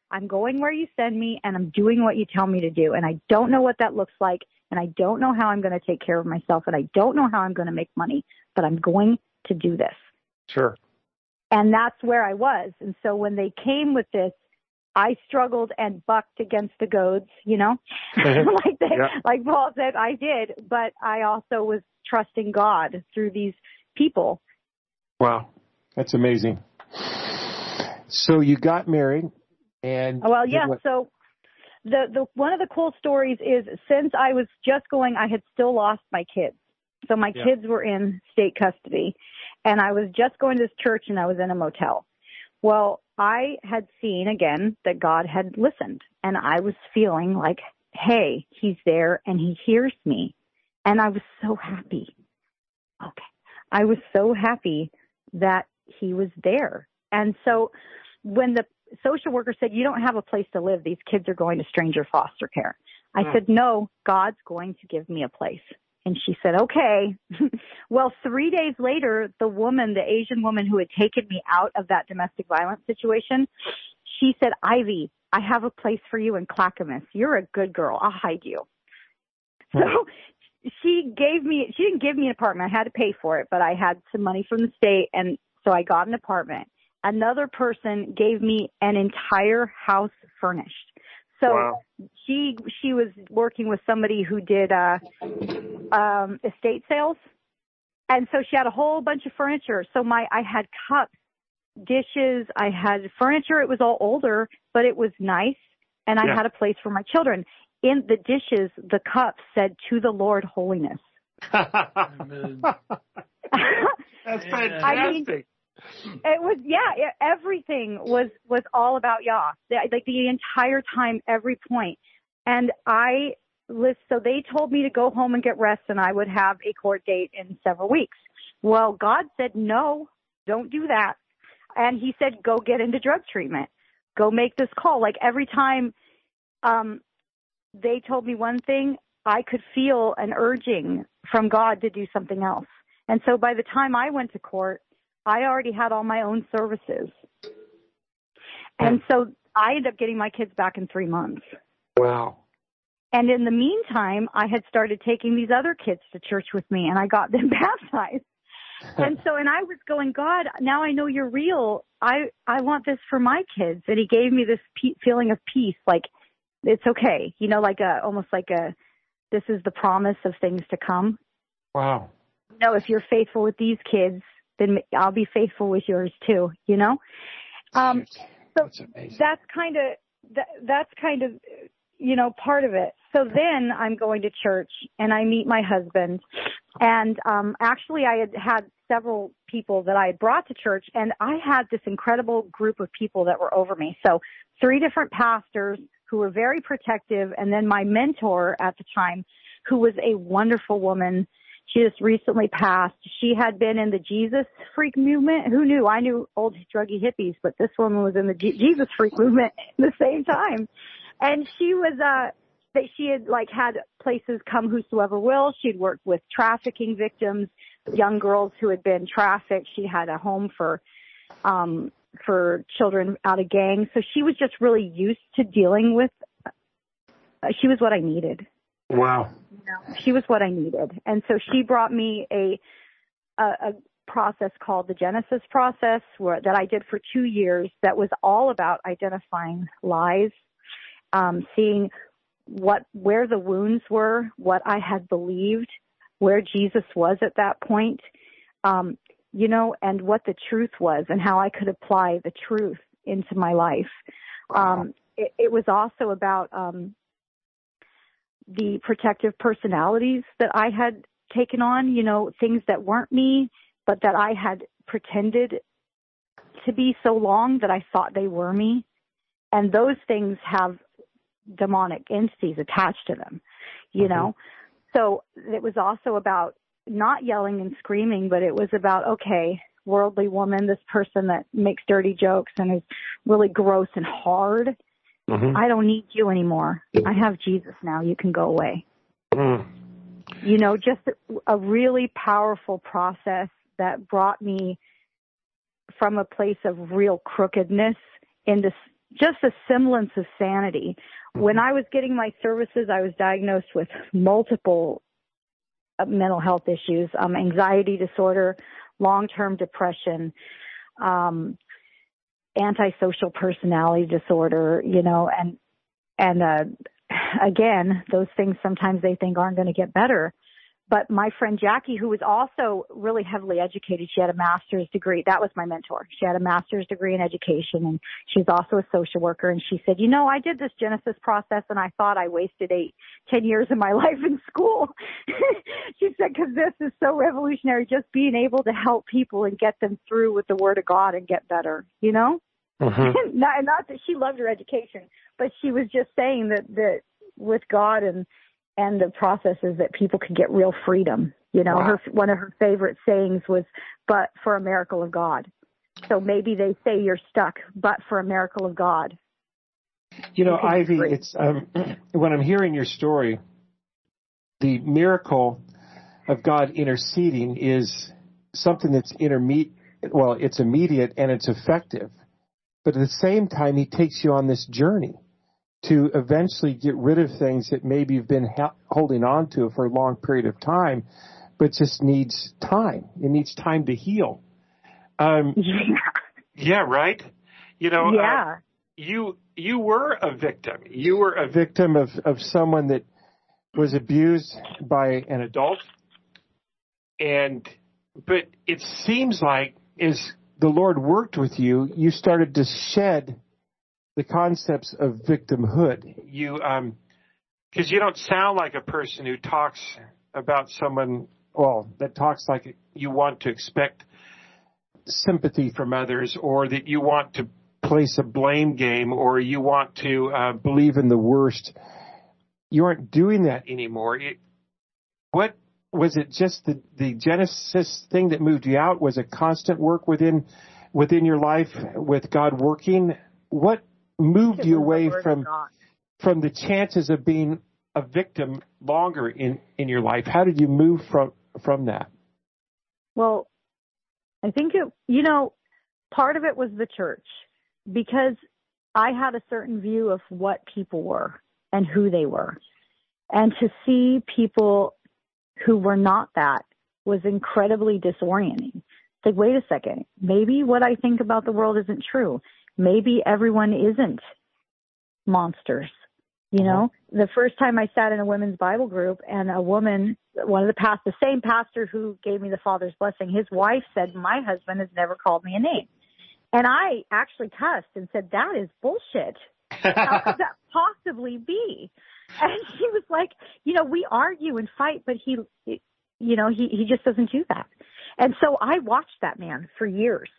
I'm going where you send me, and I'm doing what you tell me to do. And I don't know what that looks like, and I don't know how I'm going to take care of myself, and I don't know how I'm going to make money, but I'm going to do this. Sure. And that's where I was. And so when they came with this, I struggled and bucked against the goads, you know, like they, yeah. like Paul said, I did, but I also was trusting God through these people. Wow. That's amazing. So you got married and. Well, yeah. So the, the, one of the cool stories is since I was just going, I had still lost my kids. So my yeah. kids were in state custody and I was just going to this church and I was in a motel. Well, I had seen again that God had listened and I was feeling like, hey, he's there and he hears me. And I was so happy. Okay. I was so happy that he was there. And so when the social worker said, you don't have a place to live, these kids are going to stranger foster care. I mm. said, no, God's going to give me a place. And she said, okay. Well, three days later, the woman, the Asian woman who had taken me out of that domestic violence situation, she said, Ivy, I have a place for you in Clackamas. You're a good girl. I'll hide you. So she gave me, she didn't give me an apartment. I had to pay for it, but I had some money from the state. And so I got an apartment. Another person gave me an entire house furnished. So wow. she she was working with somebody who did uh, um, estate sales, and so she had a whole bunch of furniture. So my I had cups, dishes, I had furniture. It was all older, but it was nice, and I yeah. had a place for my children. In the dishes, the cups said, "To the Lord, holiness." That's fantastic. I mean, it was, yeah, it, everything was, was all about Yah. Like the entire time, every point. And I, so they told me to go home and get rest and I would have a court date in several weeks. Well, God said, no, don't do that. And he said, go get into drug treatment. Go make this call. Like every time, um, they told me one thing, I could feel an urging from God to do something else. And so by the time I went to court, I already had all my own services. And so I ended up getting my kids back in three months. Wow. And in the meantime, I had started taking these other kids to church with me and I got them baptized. And so, and I was going, God, now I know you're real. I, I want this for my kids. And he gave me this pe- feeling of peace. Like it's okay. You know, like a, almost like a, this is the promise of things to come. Wow. You know, if you're faithful with these kids, then I'll be faithful with yours too, you know? Um, so that's, that's kind of, that, that's kind of, you know, part of it. So then I'm going to church and I meet my husband and, um, actually I had had several people that I had brought to church and I had this incredible group of people that were over me. So three different pastors who were very protective. And then my mentor at the time, who was a wonderful woman. She just recently passed. She had been in the Jesus freak movement. Who knew? I knew old druggy hippies, but this woman was in the G- Jesus freak movement at the same time. And she was, uh, that she had like had places come whosoever will. She'd worked with trafficking victims, young girls who had been trafficked. She had a home for, um, for children out of gangs. So she was just really used to dealing with, uh, she was what I needed. Wow. You know, she was what I needed. And so she brought me a, a, a process called the Genesis process where, that I did for two years that was all about identifying lies, um, seeing what, where the wounds were, what I had believed, where Jesus was at that point, um, you know, and what the truth was and how I could apply the truth into my life. Wow. Um, it, it was also about, um, the protective personalities that I had taken on, you know, things that weren't me, but that I had pretended to be so long that I thought they were me. And those things have demonic entities attached to them, you mm-hmm. know? So it was also about not yelling and screaming, but it was about, okay, worldly woman, this person that makes dirty jokes and is really gross and hard. Mm-hmm. I don't need you anymore. I have Jesus now. You can go away. Mm. You know, just a really powerful process that brought me from a place of real crookedness into just a semblance of sanity. When I was getting my services, I was diagnosed with multiple uh, mental health issues, um, anxiety disorder, long-term depression, um, antisocial personality disorder, you know, and, and, uh, again, those things sometimes they think aren't going to get better. But my friend Jackie, who was also really heavily educated, she had a master's degree. That was my mentor. She had a master's degree in education, and she's also a social worker. And she said, you know, I did this Genesis process, and I thought I wasted eight, ten years of my life in school. She said, because this is so revolutionary, just being able to help people and get them through with the Word of God and get better, you know? Mm-hmm. not, not that she loved her education, but she was just saying that, that with God and and the process is that people can get real freedom. You know, wow. her one of her favorite sayings was, but for a miracle of God. So maybe they say you're stuck, but for a miracle of God. You know, you Ivy, it's um, when I'm hearing your story, the miracle of God interceding is something that's intermediate. Well, it's immediate and it's effective. But at the same time, he takes you on this journey to eventually get rid of things that maybe you've been ha- holding on to for a long period of time, but just needs time. It needs time to heal. Um, yeah. yeah, right? You know, yeah. uh, you you were a victim. You were a victim of, of someone that was abused by an adult. And but it seems like as the Lord worked with you, you started to shed the concepts of victimhood. You, um, because you don't sound like a person who talks about someone, well, that talks like you want to expect sympathy from others, or that you want to place a blame game, or you want to uh, believe in the worst. You aren't doing that anymore. It, what was it? Just the, the Genesis thing that moved you out? Was it constant work within within your life with God working? What moved you away from from the chances of being a victim longer in, in your life? How did you move from from that? Well, I think it, you know, part of it was the church, because I had a certain view of what people were and who they were. And to see people who were not that was incredibly disorienting. It's like, wait a second, maybe what I think about the world isn't true. Maybe everyone isn't monsters. You know, the first time I sat in a women's Bible group, and a woman, one of the past, the same pastor who gave me the Father's blessing, his wife said, my husband has never called me a name. And I actually cussed and said, that is bullshit. How could that possibly be? And she was like, you know, we argue and fight, but he, you know, he, he just doesn't do that. And so I watched that man for years.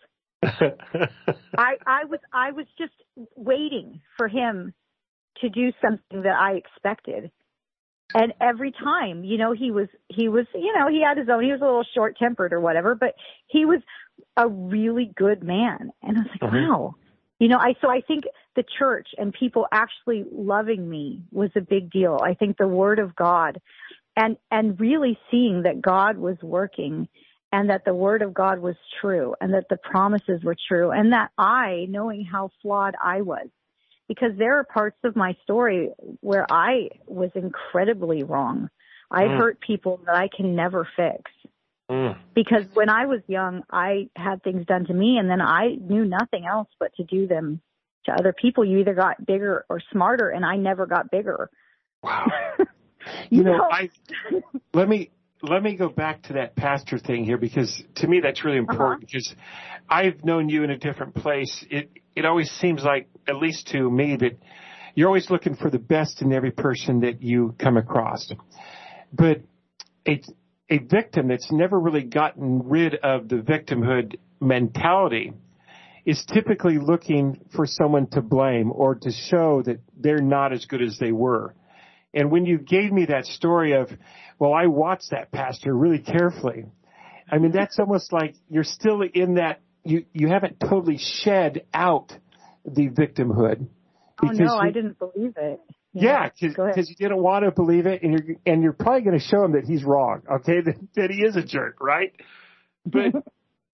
I, I was, I was just waiting for him to do something that I expected. And every time, you know, he was, he was, you know, he had his own, he was a little short tempered or whatever, but he was a really good man. And I was like, mm-hmm. wow, you know, I, so I think the church and people actually loving me was a big deal. I think the Word of God and, and really seeing that God was working, and that the Word of God was true, and that the promises were true, and that I, knowing how flawed I was, because there are parts of my story where I was incredibly wrong. I mm. hurt people that I can never fix. Mm. Because when I was young, I had things done to me, and then I knew nothing else but to do them to other people. You either got bigger or smarter, and I never got bigger. Wow. you, you know, know, I let me... Let me go back to that pastor thing here, because to me that's really important, uh-huh. because I've known you in a different place. It it always seems like, at least to me, that you're always looking for the best in every person that you come across. But a, a victim that's never really gotten rid of the victimhood mentality is typically looking for someone to blame or to show that they're not as good as they were. And when you gave me that story of, well, I watched that pastor really carefully, I mean, that's almost like you're still in that, you, you haven't totally shed out the victimhood. Oh, no, you, I didn't believe it. Yeah, because yeah, you didn't want to believe it, and you're, and you're probably going to show him that he's wrong, okay, that, that he is a jerk, right? But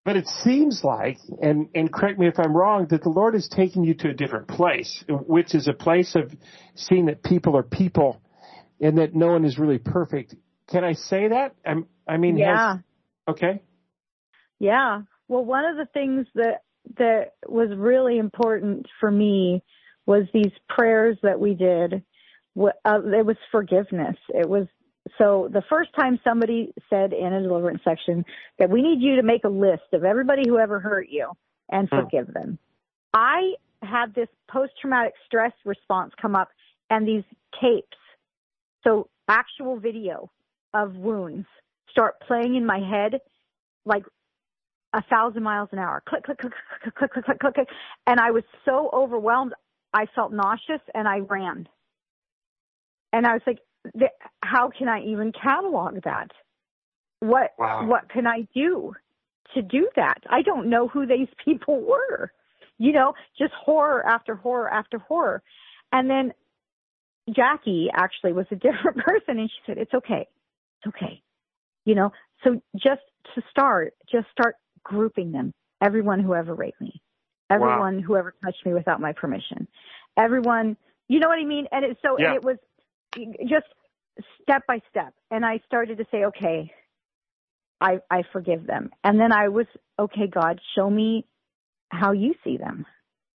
But it seems like, and, and correct me if I'm wrong, that the Lord is taking you to a different place, which is a place of seeing that people are people and that no one is really perfect. Can I say that? I'm, I mean, yeah. Has, okay. Yeah. Well, one of the things that, that was really important for me was these prayers that we did. Uh, it was forgiveness. It was, so the first time somebody said in a deliverance section that we need you to make a list of everybody who ever hurt you and forgive them. I had this post-traumatic stress response come up and these tapes, so actual video of wounds, start playing in my head like a thousand miles an hour. Click, click, click, click, click, click, click, click, click. And I was so overwhelmed, I felt nauseous and I ran. And I was like, how can I even catalog that? What wow. what can I do to do that? I don't know who these people were. You know, just horror after horror after horror. And then Jackie actually was a different person, and she said, it's okay. It's okay. You know, so just to start, just start grouping them. Everyone who ever raped me. Everyone wow. who ever touched me without my permission. Everyone, you know what I mean? And it, so yeah. and it was just step by step. And I started to say, okay, I, I forgive them. And then I was, okay, God, show me how you see them.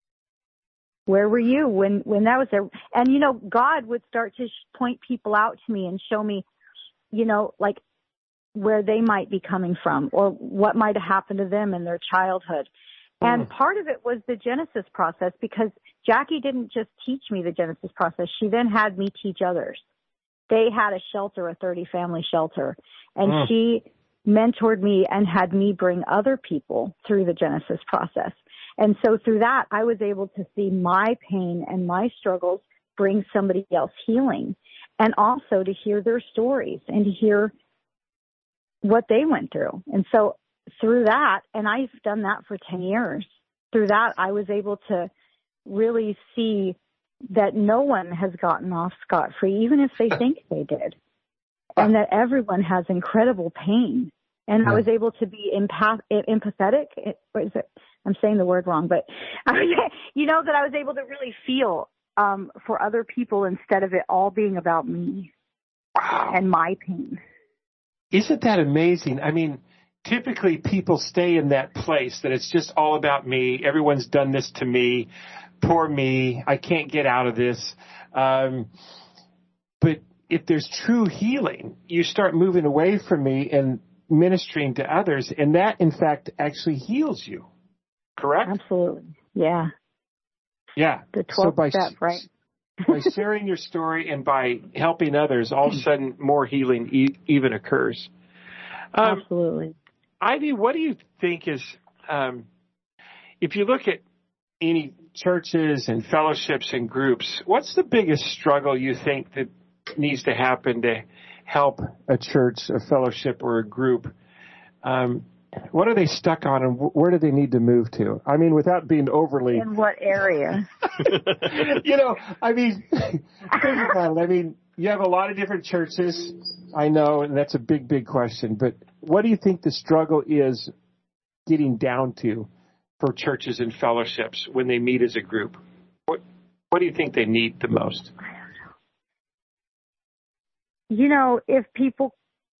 Where were you when, when that was there? And, you know, God would start to point people out to me and show me, you know, like where they might be coming from or what might have happened to them in their childhood. And mm. part of it was the Genesis process, because Jackie didn't just teach me the Genesis process. She then had me teach others. They had a shelter, a thirty family shelter, and mm. she mentored me and had me bring other people through the Genesis process. And so through that, I was able to see my pain and my struggles bring somebody else healing, and also to hear their stories and to hear what they went through. And so through that, and I've done that for ten years, through that, I was able to really see that no one has gotten off scot-free, even if they think they did, and that everyone has incredible pain. And yeah. I was able to be empath- empathetic. What is it? I'm saying the word wrong, but you know, that I was able to really feel um, for other people instead of it all being about me wow. and my pain. Isn't that amazing? I mean, typically people stay in that place that it's just all about me. Everyone's done this to me. Poor me. I can't get out of this. Um, but if there's true healing, you start moving away from me and ministering to others. And that, in fact, actually heals you. Correct? Absolutely. Yeah. Yeah. The twelfth so by, step, right? by sharing your story and by helping others, all of a sudden more healing e- even occurs. Um, Absolutely. Ivy, what do you think is, um, if you look at any churches and fellowships and groups, what's the biggest struggle you think that needs to happen to help a church, a fellowship, or a group? Um, what are they stuck on, and where do they need to move to? I mean, without being overly... In what area? you know, I mean, think about it. I mean, you have a lot of different churches, I know, and that's a big, big question. But what do you think the struggle is getting down to for churches and fellowships when they meet as a group? What What do you think they need the most? I don't know. You know, if people,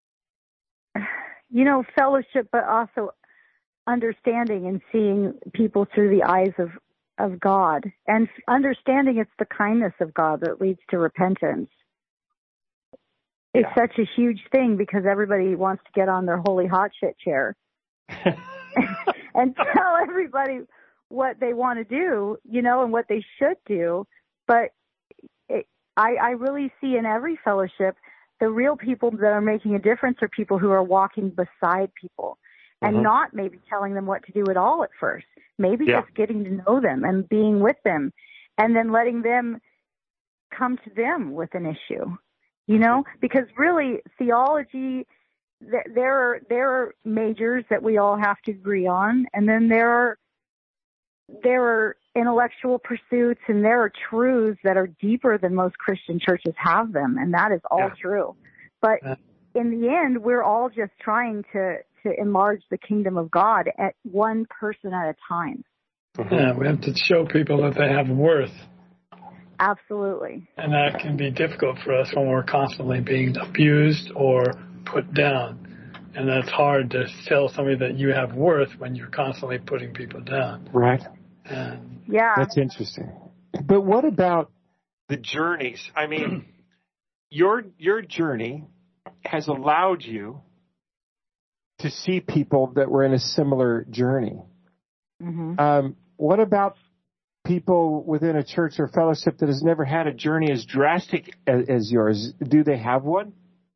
you know, fellowship, but also understanding and seeing people through the eyes of, of God, and understanding it's the kindness of God that leads to repentance. It's yeah. such a huge thing because everybody wants to get on their holy hot shit chair and tell everybody what they want to do, you know, and what they should do. But it, I, I really see in every fellowship, the real people that are making a difference are people who are walking beside people and mm-hmm. not maybe telling them what to do at all at first. Maybe yeah. just getting to know them and being with them and then letting them come to them with an issue, you know, because really theology, there are, there are majors that we all have to agree on. And then there are, there are intellectual pursuits and there are truths that are deeper than most Christian churches have them. And that is all yeah. true. But in the end, we're all just trying to, to enlarge the kingdom of God at one person at a time. Yeah, we have to show people that they have worth. Absolutely. And that can be difficult for us when we're constantly being abused or put down. And that's hard to tell somebody that you have worth when you're constantly putting people down. Right. And yeah. That's interesting. But what about the journeys? I mean, your your journey has allowed you to see people that were in a similar journey. Mm-hmm. Um, what about people within a church or fellowship that has never had a journey as drastic as, as yours? Do they have one?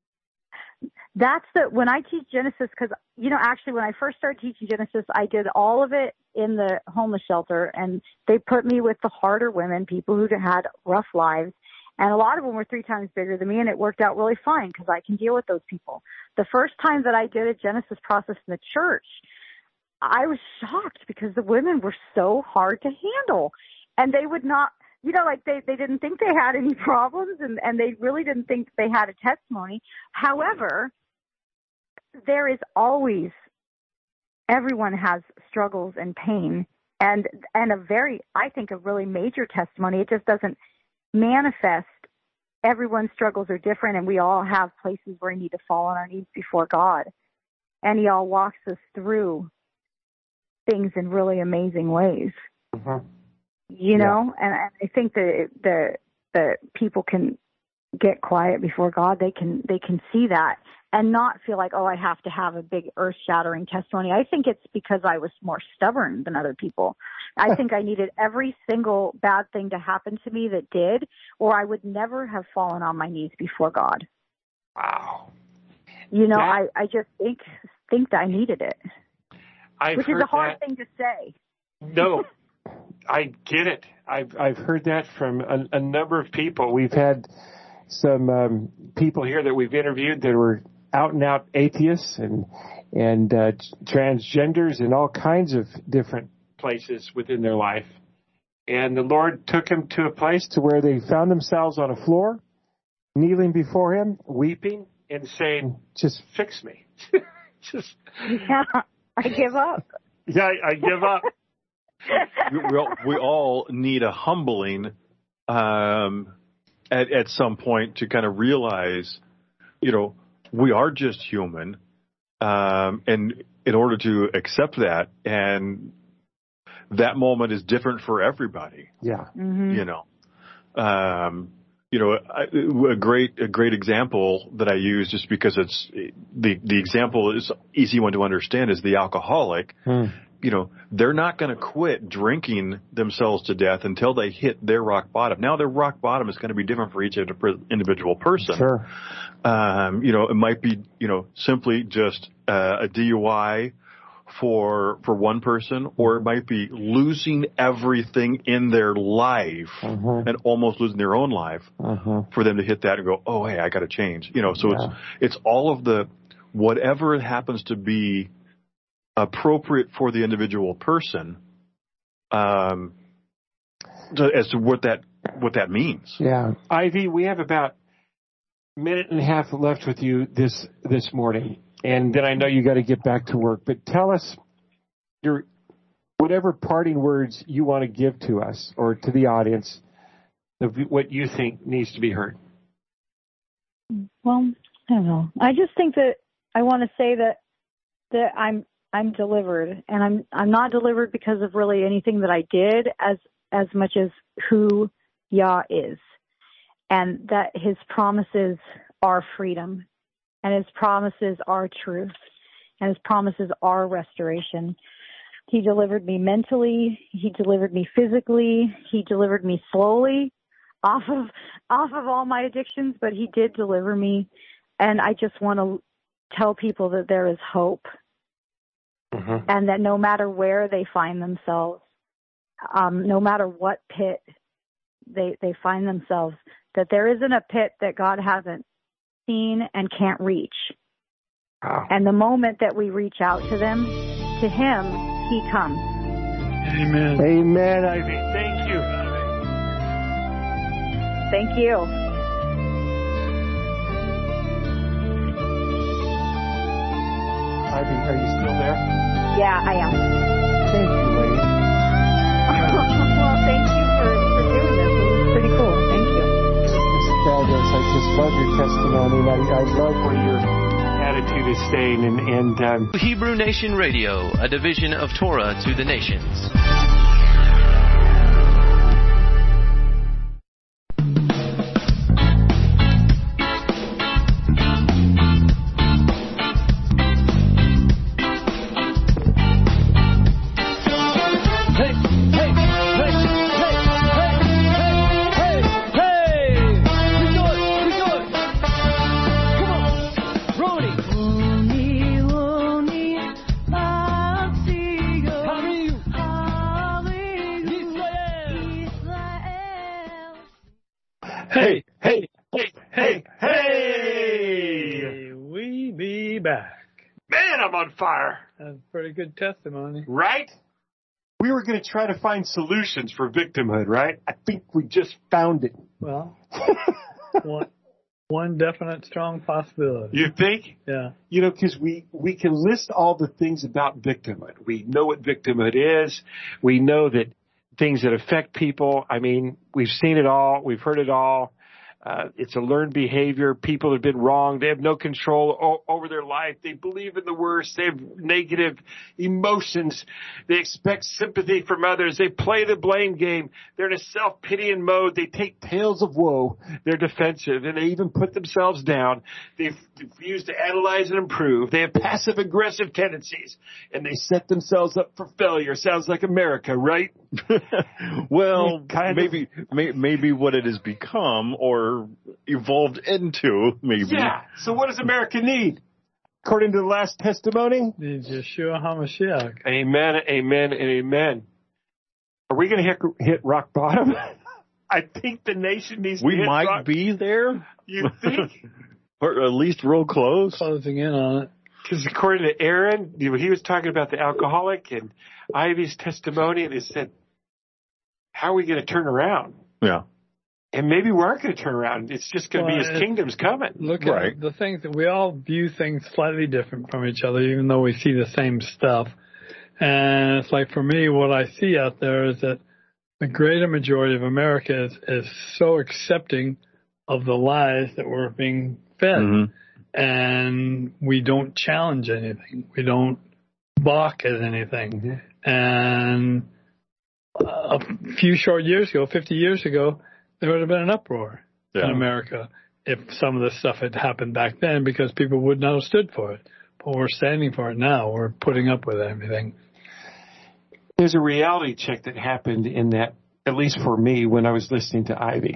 That's the, when I teach Genesis, because, you know, actually when I first started teaching Genesis, I did all of it in the homeless shelter, and they put me with the harder women, people who had rough lives, and a lot of them were three times bigger than me, and it worked out really fine because I can deal with those people. The first time that I did a Genesis process in the church, I was shocked because the women were so hard to handle, and they would not, you know, like they, they didn't think they had any problems, and, and they really didn't think they had a testimony. However, there is always, everyone has struggles and pain, and and a very, I think, a really major testimony. It just doesn't manifest. Everyone's struggles are different, and we all have places where we need to fall on our knees before God, and He all walks us through things in really amazing ways. Mm-hmm. You know, yeah. and, and I think that the the people can get quiet before God. They can they can see that and not feel like, oh, I have to have a big earth-shattering testimony. I think it's because I was more stubborn than other people. I think I needed every single bad thing to happen to me that did, or I would never have fallen on my knees before God. Wow. You know, that, I, I just think think that I needed it, I've which heard is a hard that. thing to say. No, I get it. I've I've heard that from a, a number of people. We've had some um, people here that we've interviewed that were out and out atheists and and uh, transgenders and all kinds of different places within their life. And the Lord took them to a place to where they found themselves on a floor, kneeling before Him, weeping and saying, "Just fix me." Just yeah, I give up. Yeah, I, I give up. we, we, all, we all need a humbling um, at at some point to kind of realize, you know, we are just human, um, and in order to accept that, and that moment is different for everybody. Yeah, mm-hmm. you know, um, you know, a great a great example that I use just because it's the the example is easy one to understand is the alcoholic. Hmm. You know, they're not going to quit drinking themselves to death until they hit their rock bottom. Now, their rock bottom is going to be different for each individual person. Sure. Um, you know, it might be, you know, simply just uh, a D U I for for one person, or it might be losing everything in their life uh-huh. and almost losing their own life uh-huh. for them to hit that and go, oh, hey, I got to change. You know, so yeah. it's it's all of the whatever it happens to be appropriate for the individual person, um, to, as to what that what that means. Yeah, Ivy, we have about a minute and a half left with you this this morning, and then I know you got to get back to work. But tell us your whatever parting words you want to give to us or to the audience of what you think needs to be heard. Well, I don't know. I just think that I want to say that that I'm. I'm delivered, and I'm I'm not delivered because of really anything that I did as as much as who Yah is, and that His promises are freedom, and His promises are truth, and His promises are restoration. He delivered me mentally, He delivered me physically, He delivered me slowly off of off of all my addictions, but He did deliver me, and I just want to tell people that there is hope. Mm-hmm. And that no matter where they find themselves, um, no matter what pit they they find themselves, that there isn't a pit that God hasn't seen and can't reach. Wow. And the moment that we reach out to them, to Him, He comes. Amen. Amen, Ivy. Thank you. Thank you. Ivy, are you still there? Yeah, I am. Thank you, lady. Well, thank you for, for doing this. It was pretty cool. Thank you. It's fabulous. I just love your testimony, and I, I love where your attitude is staying. And, and um, Hebrew Nation Radio, a division of Torah to the nations. Hey, hey, hey, hey, hey! We be back. Man, I'm on fire. That's a pretty good testimony. Right? We were going to try to find solutions for victimhood, right? I think we just found it. Well, one, one definite strong possibility. You think? Yeah. You know, because we, we can list all the things about victimhood. We know what victimhood is. We know that things that affect people. I mean, we've seen it all. We've heard it all. Uh, it's a learned behavior. People have been wrong. They have no control o- over their life. They believe in the worst. They have negative emotions. They expect sympathy from others. They play the blame game. They're in a self-pitying mode. They take tales of woe. They're defensive, and they even put themselves down. They refuse to analyze and improve. They have passive-aggressive tendencies, and they set themselves up for failure. Sounds like America, right? Well, Kind of. maybe may, maybe what it has become or evolved into, maybe. Yeah. So what does America need? According to the last testimony? Need Yeshua HaMashiach. Amen, amen, and amen. Are we going to hit, hit rock bottom? I think the nation needs We to hit might rock be there. You think? Or at least real close. Closing in on it. Because according to Aaron, you know, he was talking about the alcoholic and Ivy's testimony, and he said, how are we going to turn around? Yeah. And maybe we aren't going to turn around. It's just going to Well, be his kingdom's coming. Look Right. at the things that we all view things slightly different from each other, even though we see the same stuff. And it's like, for me, what I see out there is that the greater majority of America is, is so accepting of the lies that we're being fed. Mm-hmm. And we don't challenge anything. We don't balk at anything. Mm-hmm. And a few short years ago, fifty years ago, there would have been an uproar Yeah. in America if some of this stuff had happened back then, because people would not have stood for it. But we're standing for it now. We're putting up with everything. There's a reality check that happened in that, at least for me, when I was listening to Ivy.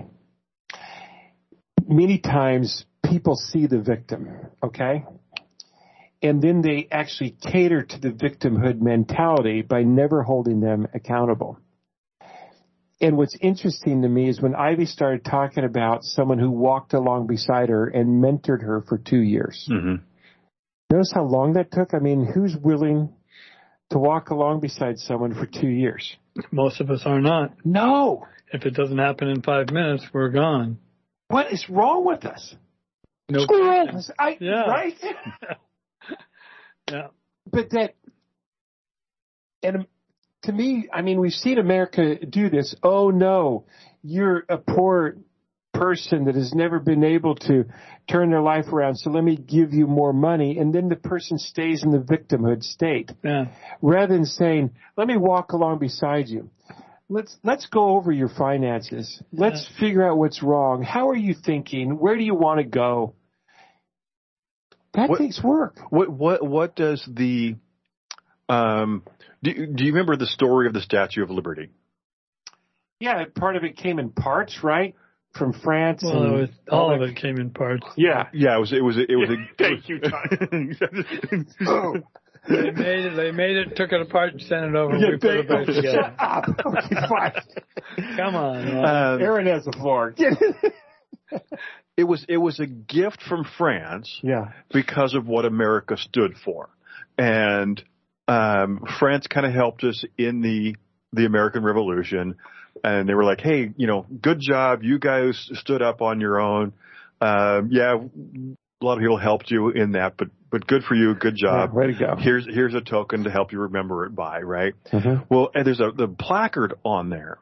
Many times people see the victim, okay? And then they actually cater to the victimhood mentality by never holding them accountable. And what's interesting to me is when Ivy started talking about someone who walked along beside her and mentored her for two years. Mm-hmm. Notice how long that took? I mean, who's willing to walk along beside someone for two years? Most of us are not. No. If it doesn't happen in five minutes, we're gone. What is wrong with us? No Squirrels. I, Yeah. Right? Yeah. But that, and to me, I mean, we've seen America do this. Oh, no, you're a poor person that has never been able to turn their life around, so let me give you more money. And then the person stays in the victimhood state. Yeah. Rather than saying, let me walk along beside you. Let's let's go over your finances. Let's Yeah. figure out what's wrong. How are you thinking? Where do you want to go? That What- takes work. What what what does the um do do you remember the story of the Statue of Liberty? Yeah, part of it came in parts, right? From France. Well, and it was, all of that- it came in parts. Yeah. Yeah, it was it was it was a Thank you, Oh. They made it. They made it. Took it apart and sent it over. and Yeah, we put it back thank- together. Shut up. Okay, fine. Come on. man. Um, Aaron has the floor. it was it was a gift from France Yeah. because of what America stood for, and um, France kind of helped us in the the American Revolution, and they were like, hey, you know, good job, you guys stood up on your own. Um, yeah, a lot of people helped you in that, but but good for you. Good job. Yeah, way to go. Here's here's a token to help you remember it by, right? Mm-hmm. Well, and there's a the placard on there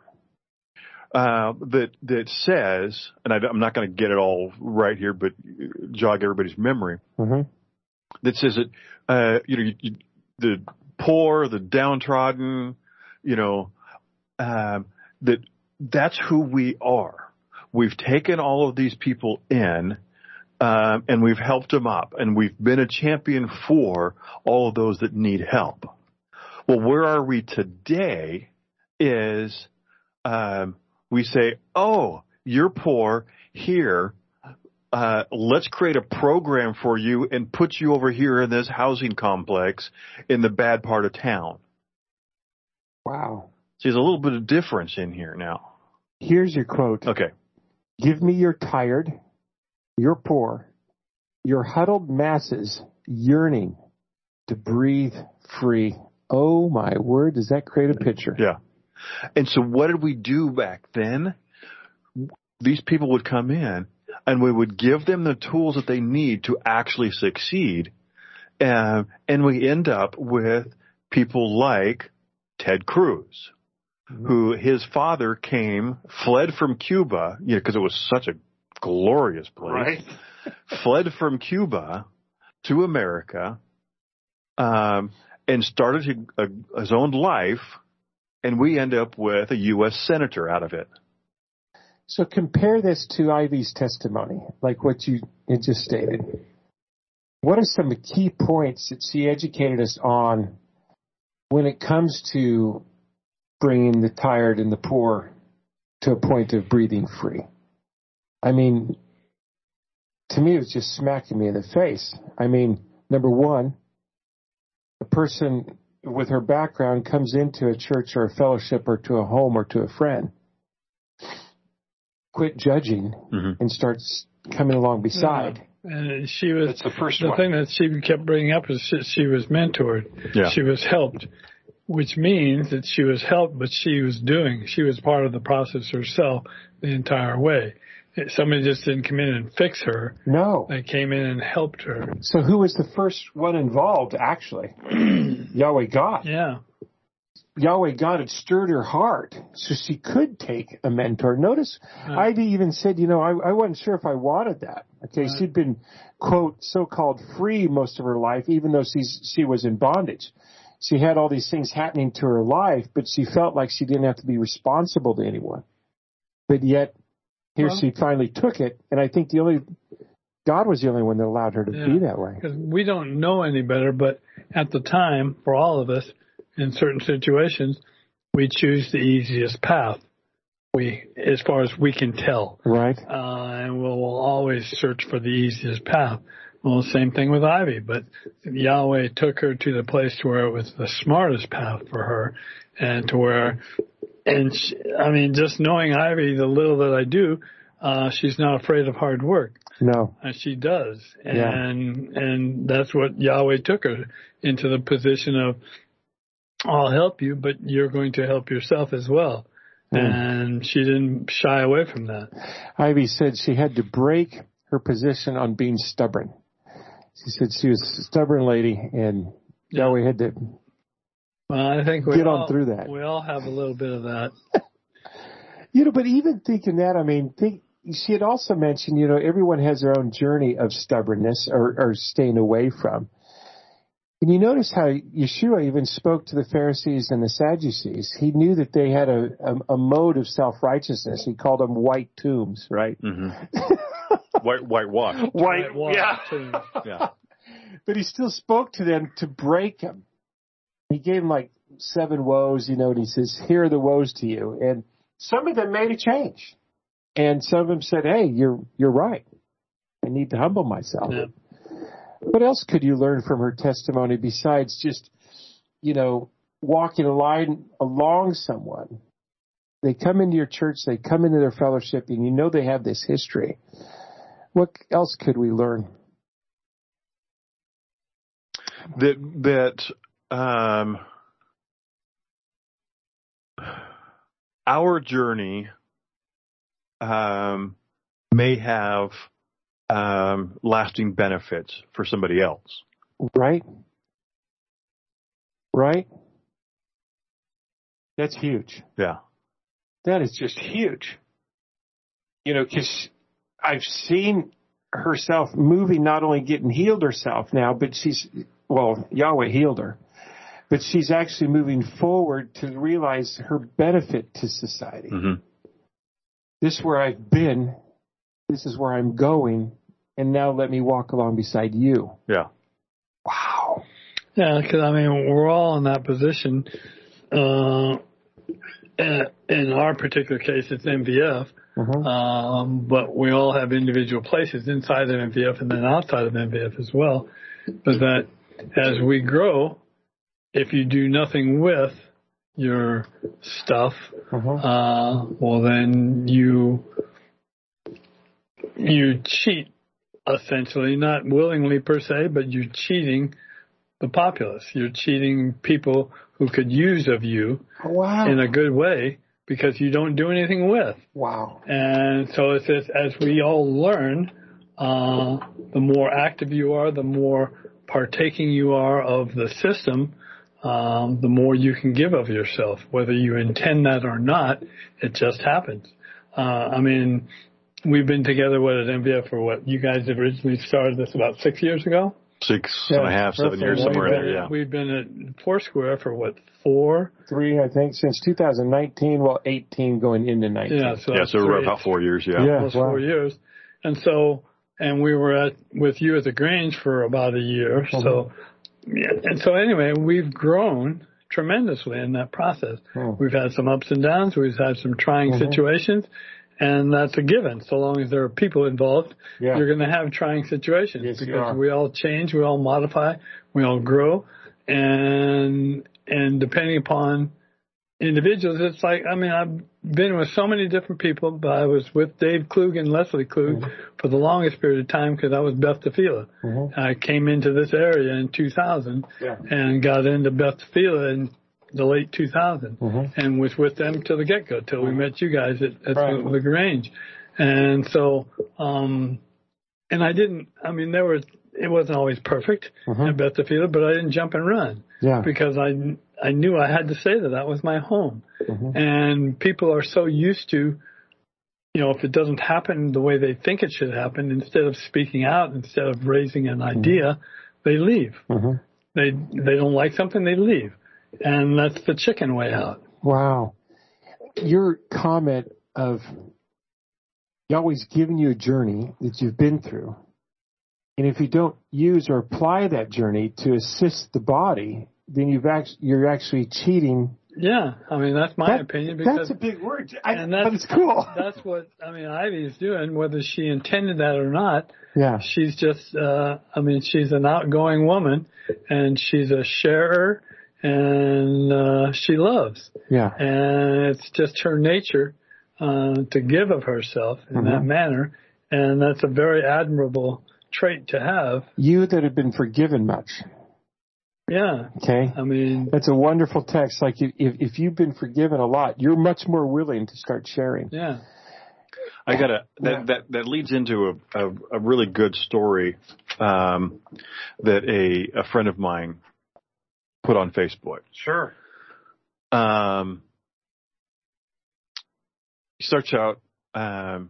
uh, that that says, and I, I'm not going to get it all right here, but jog everybody's memory. Mm-hmm. That says that uh, you know you, you, the poor, the downtrodden, you know, um, that that's who we are. We've taken all of these people in, um, and we've helped them up, and we've been a champion for all of those that need help. Well, where are we today is um, we say, oh, you're poor, here, uh, let's create a program for you and put you over here in this housing complex in the bad part of town. Wow. See, there's a little bit of difference in here now. Here's your quote. Okay. Give me your tired, your poor, your huddled masses yearning to breathe free. Oh, my word, does that create a picture? Yeah. And so what did we do back then? These people would come in, and we would give them the tools that they need to actually succeed. Uh, and we end up with people like Ted Cruz, mm-hmm. who his father came, fled from Cuba, you know, because it was such a glorious place, right? fled from Cuba to America, um, and started his, uh, his own life, and we end up with a U S senator out of it. So compare this to Ivy's testimony, like what you just stated. What are some key points that she educated us on when it comes to bringing the tired and the poor to a point of breathing free? I mean, to me, it was just smacking me in the face. I mean, number one, a person with her background comes into a church or a fellowship or to a home or to a friend. Quit judging mm-hmm. and starts coming along beside. Yeah. And she was That's the first the one. thing that she kept bringing up is she, she was mentored. Yeah. She was helped, which means that she was helped, but she was doing. She was part of the process herself the entire way. Somebody just didn't come in and fix her. No. They came in and helped her. So who was the first one involved, actually? Yahweh God. Yeah. Yahweh God had stirred her heart so she could take a mentor. Notice uh, Ivy even said, you know, I, I wasn't sure if I wanted that. Okay, uh, she'd been, quote, so-called free most of her life, even though she's, she was in bondage. She had all these things happening to her life, but she felt like she didn't have to be responsible to anyone. But yet, here well, she finally took it, and I think the only God was the only one that allowed her to yeah, be that way. Because we don't know any better, but at the time, for all of us, in certain situations, we choose the easiest path. We, as far as we can tell, right? Uh, and we'll, we'll always search for the easiest path. Well, same thing with Ivy, but Yahweh took her to the place to where it was the smartest path for her, and to where, and she, I mean, just knowing Ivy, the little that I do, uh, she's not afraid of hard work. No, and she does, and yeah. and that's what Yahweh took her into the position of. I'll help you, but you're going to help yourself as well. Mm. And she didn't shy away from that. Ivy said she had to break her position on being stubborn. She said she was a stubborn lady, and yeah. Yahweh had to well, I think we get all, on through that. We all have a little bit of that. You know, but even thinking that, I mean, think, she had also mentioned, you know, everyone has their own journey of stubbornness or, or staying away from. And you notice how Yeshua even spoke to the Pharisees and the Sadducees. He knew that they had a, a, a mode of self-righteousness. He called them white tombs, right? Mm-hmm. white whitewash. White, white yeah. tombs. Yeah. But he still spoke to them to break them. He gave them like seven woes, you know, and he says, here are the woes to you. And some of them made a change. And some of them said, hey, you're you're right. I need to humble myself. Yeah. What else could you learn from her testimony besides just, you know, walking a line along someone? They come into your church, they come into their fellowship, and you know they have this history. What else could we learn? That that um, our journey um, may have Um, lasting benefits for somebody else. Right? Right? That's huge. Yeah. That is just huge. You know, because I've seen herself moving, not only getting healed herself now, but she's, well, Yahweh healed her, but she's actually moving forward to realize her benefit to society. Mm-hmm. This is where I've been. This is where I'm going. And now let me walk along beside you. Yeah. Wow. Yeah, because, I mean, we're all in that position. Uh, in our particular case, it's M V F. Mm-hmm. Um, but we all have individual places inside of M V F and then outside of M V F as well. But that as we grow, if you do nothing with your stuff, Mm-hmm. uh, well, then you you cheat, essentially, not willingly per se, but you're cheating the populace. You're cheating people who could use of you Wow. in a good way because you don't do anything with. Wow. And so it's just, as we all learn, uh, the more active you are, the more partaking you are of the system, um, the more you can give of yourself. Whether you intend that or not, it just happens. Uh, I mean, we've been together, what, at M V F for what? You guys originally started this about six years ago? Six Yeah, and a half, seven years, roughly. somewhere in there, We've been- yeah. We've been at Foursquare for what, four? Three, I think, since two thousand nineteen, well, eighteen going into nineteen. Yeah, so Yeah, that's so we're three. about four years, yeah. Yeah. Almost wow. four years. And so, and we were at, with you at the Grange for about a year. Mm-hmm. So, yeah. And so anyway, we've grown tremendously in that process. Mm. We've had some ups and downs. We've had some trying Mm-hmm. situations. And that's a given. So long as there are people involved, Yeah. you're going to have trying situations Yes, you because are. we all change, we all modify, we all grow. And, and depending upon individuals, it's like, I mean, I've been with so many different people, but I was with Dave Klug and Leslie Klug Mm-hmm. for the longest period of time because I was Beth Tefillah. Mm-hmm. I came into this area in two thousand Yeah. and got into Beth Tefillah in the late two thousand Mm-hmm. and was with them till the get-go, till we met you guys at, at Right. the, the Grange. And so, um, and I didn't, I mean, there was, it wasn't always perfect Mhm. at Beth Tefillah, but I didn't jump and run Yeah. because I, I knew I had to say that that was my home. Mhm. And people are so used to, you know, if it doesn't happen the way they think it should happen, instead of speaking out, instead of raising an idea, they leave. Mhm. They, they don't like something, they leave. And that's the chicken way out. Wow. Your comment of Yahweh's given you a journey that you've been through. And if you don't use or apply that journey to assist the body, then you've actually, you're actually cheating. Yeah, I mean, that's my That- opinion because that's a big word, I, and that's, but it's cool. That's what, I mean, Ivy's doing, whether she intended that or not. Yeah. She's just, uh, I mean, she's an outgoing woman and she's a sharer and, uh, she loves. Yeah. And it's just her nature, uh, to give of herself in Mhm. that manner. And that's a very admirable trait to have. You that have been forgiven much. Yeah. Okay. I mean, That's a wonderful text. Like if, if you've been forgiven a lot, you're much more willing to start sharing. yeah. I got a that, that that leads into a, a, a really good story um, that a a friend of mine put on Facebook. Sure. Um, he starts out, um,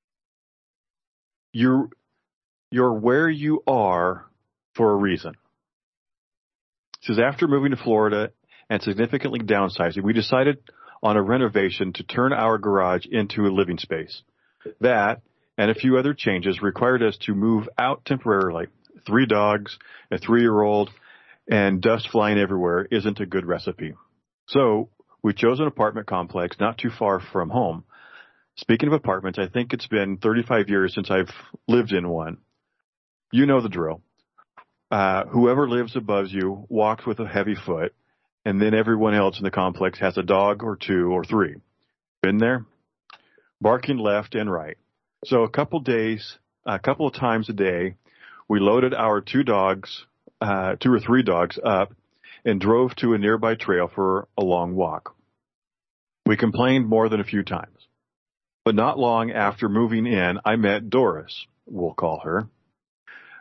you're you're where you are for a reason. He says, after moving to Florida and significantly downsizing, we decided on a renovation to turn our garage into a living space. That and a few other changes required us to move out temporarily. Three dogs, a three-year-old, and dust flying everywhere isn't a good recipe. So we chose an apartment complex not too far from home. Speaking of apartments, I think it's been thirty-five years since I've lived in one. You know the drill. Uh, whoever lives above you walks with a heavy foot, and then everyone else in the complex has a dog or two or three. Been there? Barking left and right. So a couple days, a couple of times a day, we loaded our two dogs, uh, two or three dogs up and drove to a nearby trail for a long walk. We complained more than a few times. But not long after moving in, I met Doris, we'll call her.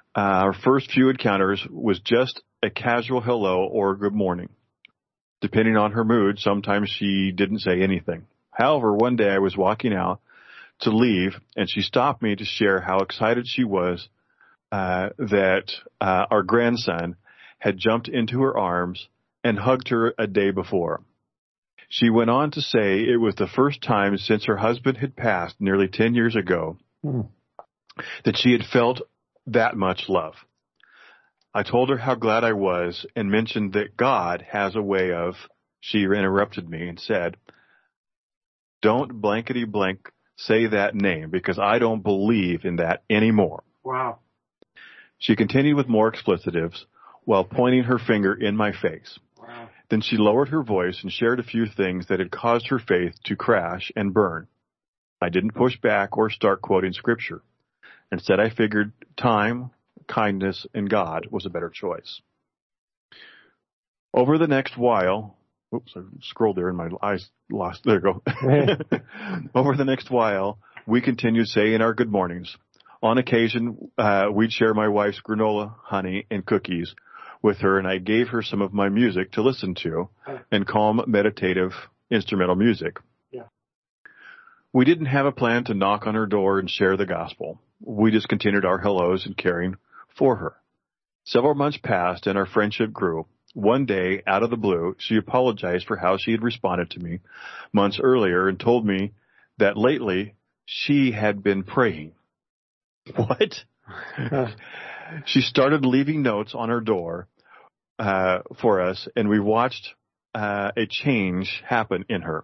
Uh, our first few encounters was just a casual hello or good morning. Depending on her mood, sometimes she didn't say anything. However, one day I was walking out to leave, and she stopped me to share how excited she was uh, that uh, our grandson had jumped into her arms and hugged her a day before. She went on to say it was the first time since her husband had passed nearly ten years ago mm. that she had felt that much love. I told her how glad I was and mentioned that God has a way of, she interrupted me and said, don't blankety blank say that name because I don't believe in that anymore. Wow. She continued with more explicitives while pointing her finger in my face. Wow. Then she lowered her voice and shared a few things that had caused her faith to crash and burn. I didn't push back or start quoting scripture. Instead, I figured time, kindness, and God was a better choice. Over the next while, oops, I scrolled there and my eyes lost. There you go. Over the next while, we continued saying our good mornings. On occasion, uh, we'd share my wife's granola, honey, and cookies with her, and I gave her some of my music to listen to and calm, meditative instrumental music. Yeah. We didn't have a plan to knock on her door and share the gospel. We just continued our hellos and caring for her. Several months passed and our friendship grew. One day, out of the blue, she apologized for how she had responded to me months earlier and told me that lately she had been praying. What? She started leaving notes on her door uh, for us, and we watched uh, a change happen in her.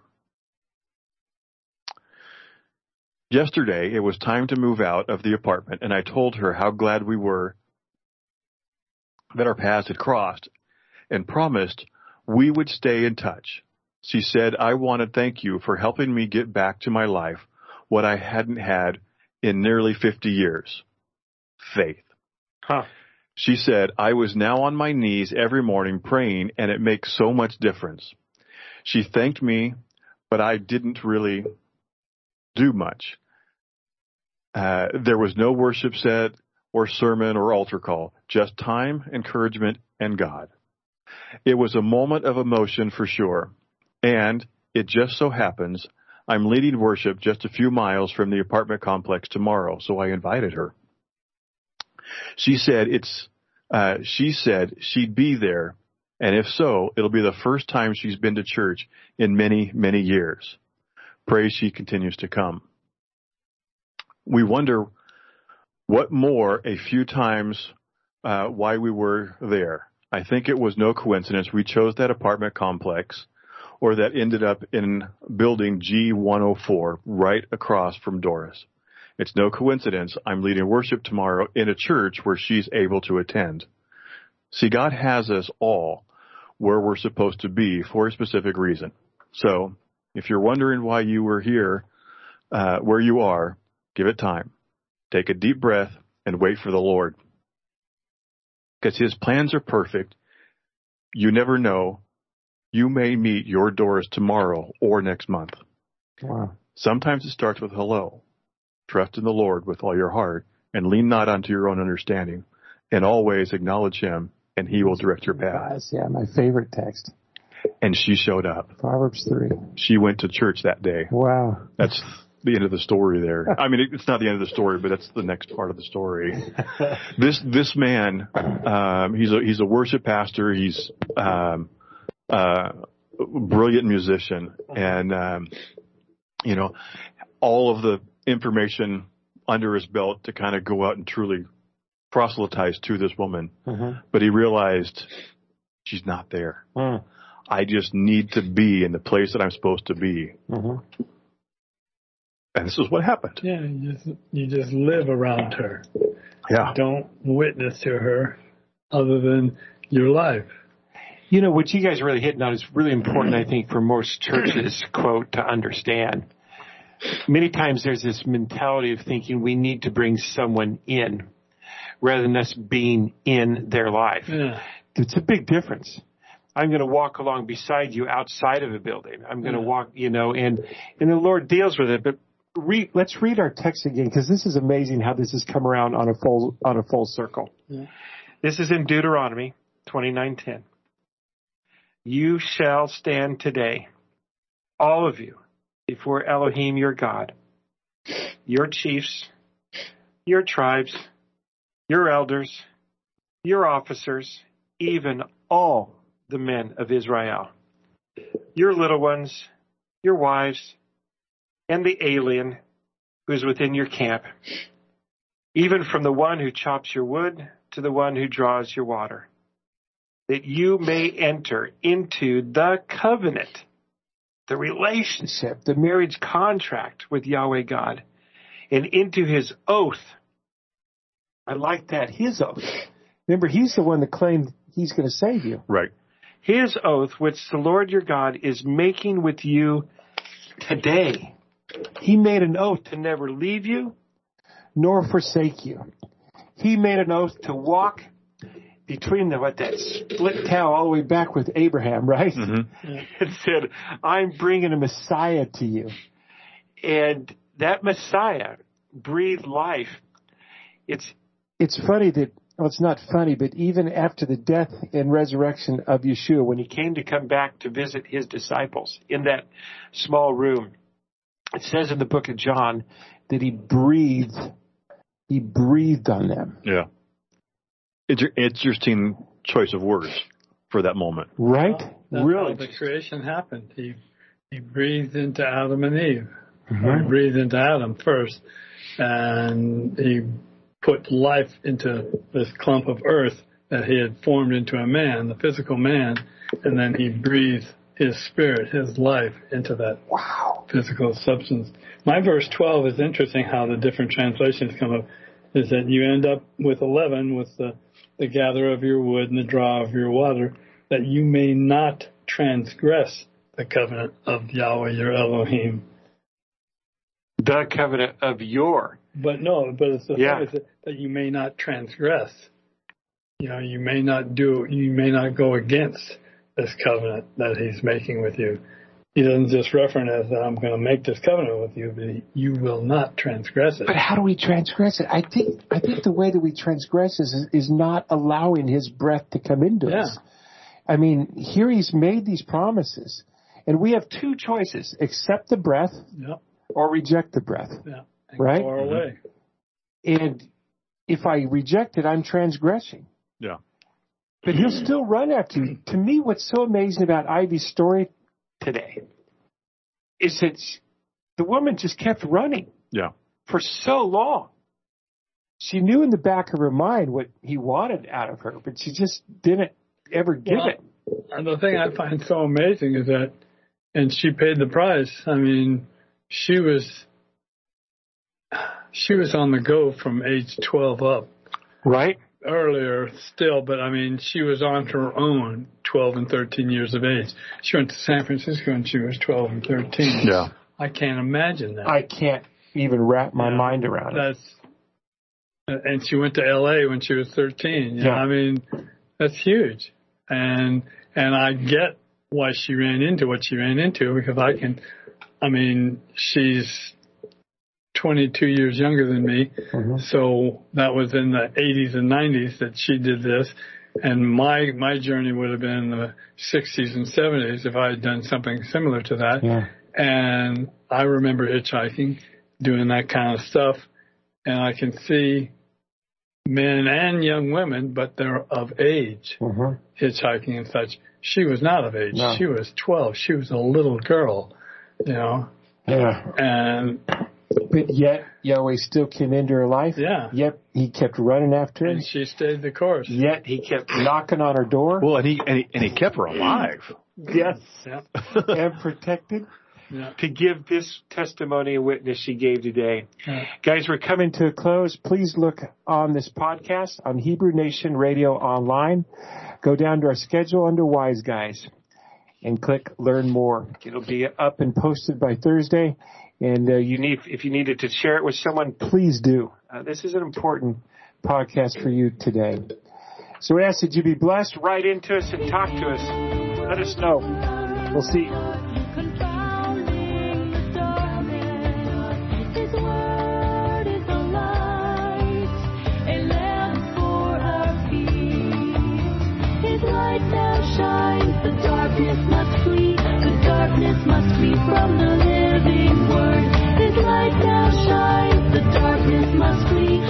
Yesterday, it was time to move out of the apartment, and I told her how glad we were that our paths had crossed and promised we would stay in touch. She said, I want to thank you for helping me get back to my life what I hadn't had in nearly fifty years. Faith. Huh. She said, I was now on my knees every morning praying, and it makes so much difference. She thanked me, but I didn't really do much. Uh, there was no worship set or sermon or altar call, just time, encouragement, and God. It was a moment of emotion for sure, and it just so happens I'm leading worship just a few miles from the apartment complex tomorrow, so I invited her. She said it's. Uh, she said she'd be there, and if so, it'll be the first time she's been to church in many, many years. Pray she continues to come. We wonder what more a few times uh, why we were there. I think it was no coincidence we chose that apartment complex, or that ended up in building G one oh four right across from Doris. It's no coincidence I'm leading worship tomorrow in a church where she's able to attend. See, God has us all where we're supposed to be for a specific reason. So, if you're wondering why you were here, uh, where you are, give it time. Take a deep breath and wait for the Lord. Because His plans are perfect. You never know. You may meet your Doris tomorrow or next month. Wow. Sometimes it starts with hello. Trust in the Lord with all your heart and lean not unto your own understanding. And always acknowledge Him and He will direct your path. Yeah, my favorite text. And she showed up. Proverbs three. She went to church that day. Wow. That's the end of the story there. I mean, it's not the end of the story, but that's the next part of the story. This this man, um, he's a he's a worship pastor. He's um, uh, a brilliant musician, and um, you know, all of the information under his belt to kind of go out and truly proselytize to this woman. Mm-hmm. But he realized she's not there. Mm. I just need to be in the place that I'm supposed to be. Mm-hmm. And this is what happened. Yeah, you just, you just live around her. Yeah. Don't witness to her other than your life. You know, what you guys are really hitting on is really important, I think, for most churches, quote, to understand. Many times there's this mentality of thinking we need to bring someone in rather than us being in their life. Yeah. It's a big difference. I'm going to walk along beside you outside of a building. I'm going to yeah. walk, you know, and, and the Lord deals with it. But read, let's read our text again, because this is amazing how this has come around on a full on a full circle. Yeah. This is in Deuteronomy twenty-nine ten. You shall stand today, all of you, before Elohim your God, your chiefs, your tribes, your elders, your officers, even all the men of Israel, your little ones, your wives, and the alien who is within your camp, even from the one who chops your wood to the one who draws your water, that you may enter into the covenant, the relationship, the marriage contract with Yahweh God, and into his oath. I like that, his oath. Remember, he's the one that claimed he's going to save you. Right. His oath, which the Lord your God is making with you today. He made an oath to never leave you nor forsake you. He made an oath to walk between the, what, that split tail all the way back with Abraham, right? Mm-hmm. And said, I'm bringing a Messiah to you. And that Messiah breathed life. It's, it's funny that, well, it's not funny, but even after the death and resurrection of Yeshua, when he came to come back to visit his disciples in that small room, it says in the book of John that he breathed, he breathed on them. Yeah. It's an interesting choice of words for that moment. Right? Well, really. How the creation happened. He, he breathed into Adam and Eve. Mm-hmm. He breathed into Adam first, and he put life into this clump of earth that he had formed into a man, the physical man, and then he breathed his spirit, his life into that wow. physical substance. My verse twelve is interesting how the different translations come up, is that you end up with eleven, with the, the gather of your wood and the draw of your water, that you may not transgress the covenant of Yahweh your Elohim. The covenant of your. But no, but it's the yeah. thing is that, that you may not transgress. You know, you may not do, you may not go against this covenant that he's making with you. He doesn't just reference as that I'm going to make this covenant with you, but he, you will not transgress it. But how do we transgress it? I think I think the way that we transgress is is not allowing his breath to come into yeah. us. I mean, here he's made these promises, and we have two choices: accept the breath yep. or reject the breath. Yeah. And right? go our way. And if I reject it, I'm transgressing. Yeah. But he'll still run after you. To me, what's so amazing about Ivy's story today is that the woman just kept running. Yeah. For so long. She knew in the back of her mind what he wanted out of her, but she just didn't ever give well, it. And the thing I find so amazing is that, and she paid the price. I mean, she was, she was on the go from age twelve up. Right. Earlier still, but I mean, she was on her own, twelve and thirteen years of age. She went to San Francisco when she was twelve and thirteen. Yeah. I can't imagine that. I can't even wrap my yeah, mind around that's, it. And she went to L A when she was thirteen. You yeah. know, I mean, that's huge. And, and I get why she ran into what she ran into, because I can, I mean, she's twenty-two years younger than me. Mm-hmm. So that was in the eighties and nineties that she did this. And my, my journey would have been in the sixties and seventies if I had done something similar to that. Yeah. And I remember hitchhiking, doing that kind of stuff. And I can see men and young women, but they're of age, mm-hmm. hitchhiking and such. She was not of age. No. She was twelve. She was a little girl, you know. Yeah. And but yet Yahweh still came into her life. Yeah. Yet he kept running after her. And she stayed the course. Yet he kept knocking on her door. Well, and he and he, and he kept her alive. Yes. Yeah. And protected. Yeah. To give this testimony and witness she gave today. Yeah. Guys, we're coming to a close. Please look on this podcast on Hebrew Nation Radio Online. Go down to our schedule under Wise Guys and click Learn More. It'll be up and posted by Thursday. And uh, you need, if you needed to share it with someone, please do. Uh, this is an important podcast for you today. So we ask that you be blessed. Write into us and talk to us. Let us know. We'll see you. The darkness must flee. The darkness must flee from the living word. His light now shines. The darkness must flee.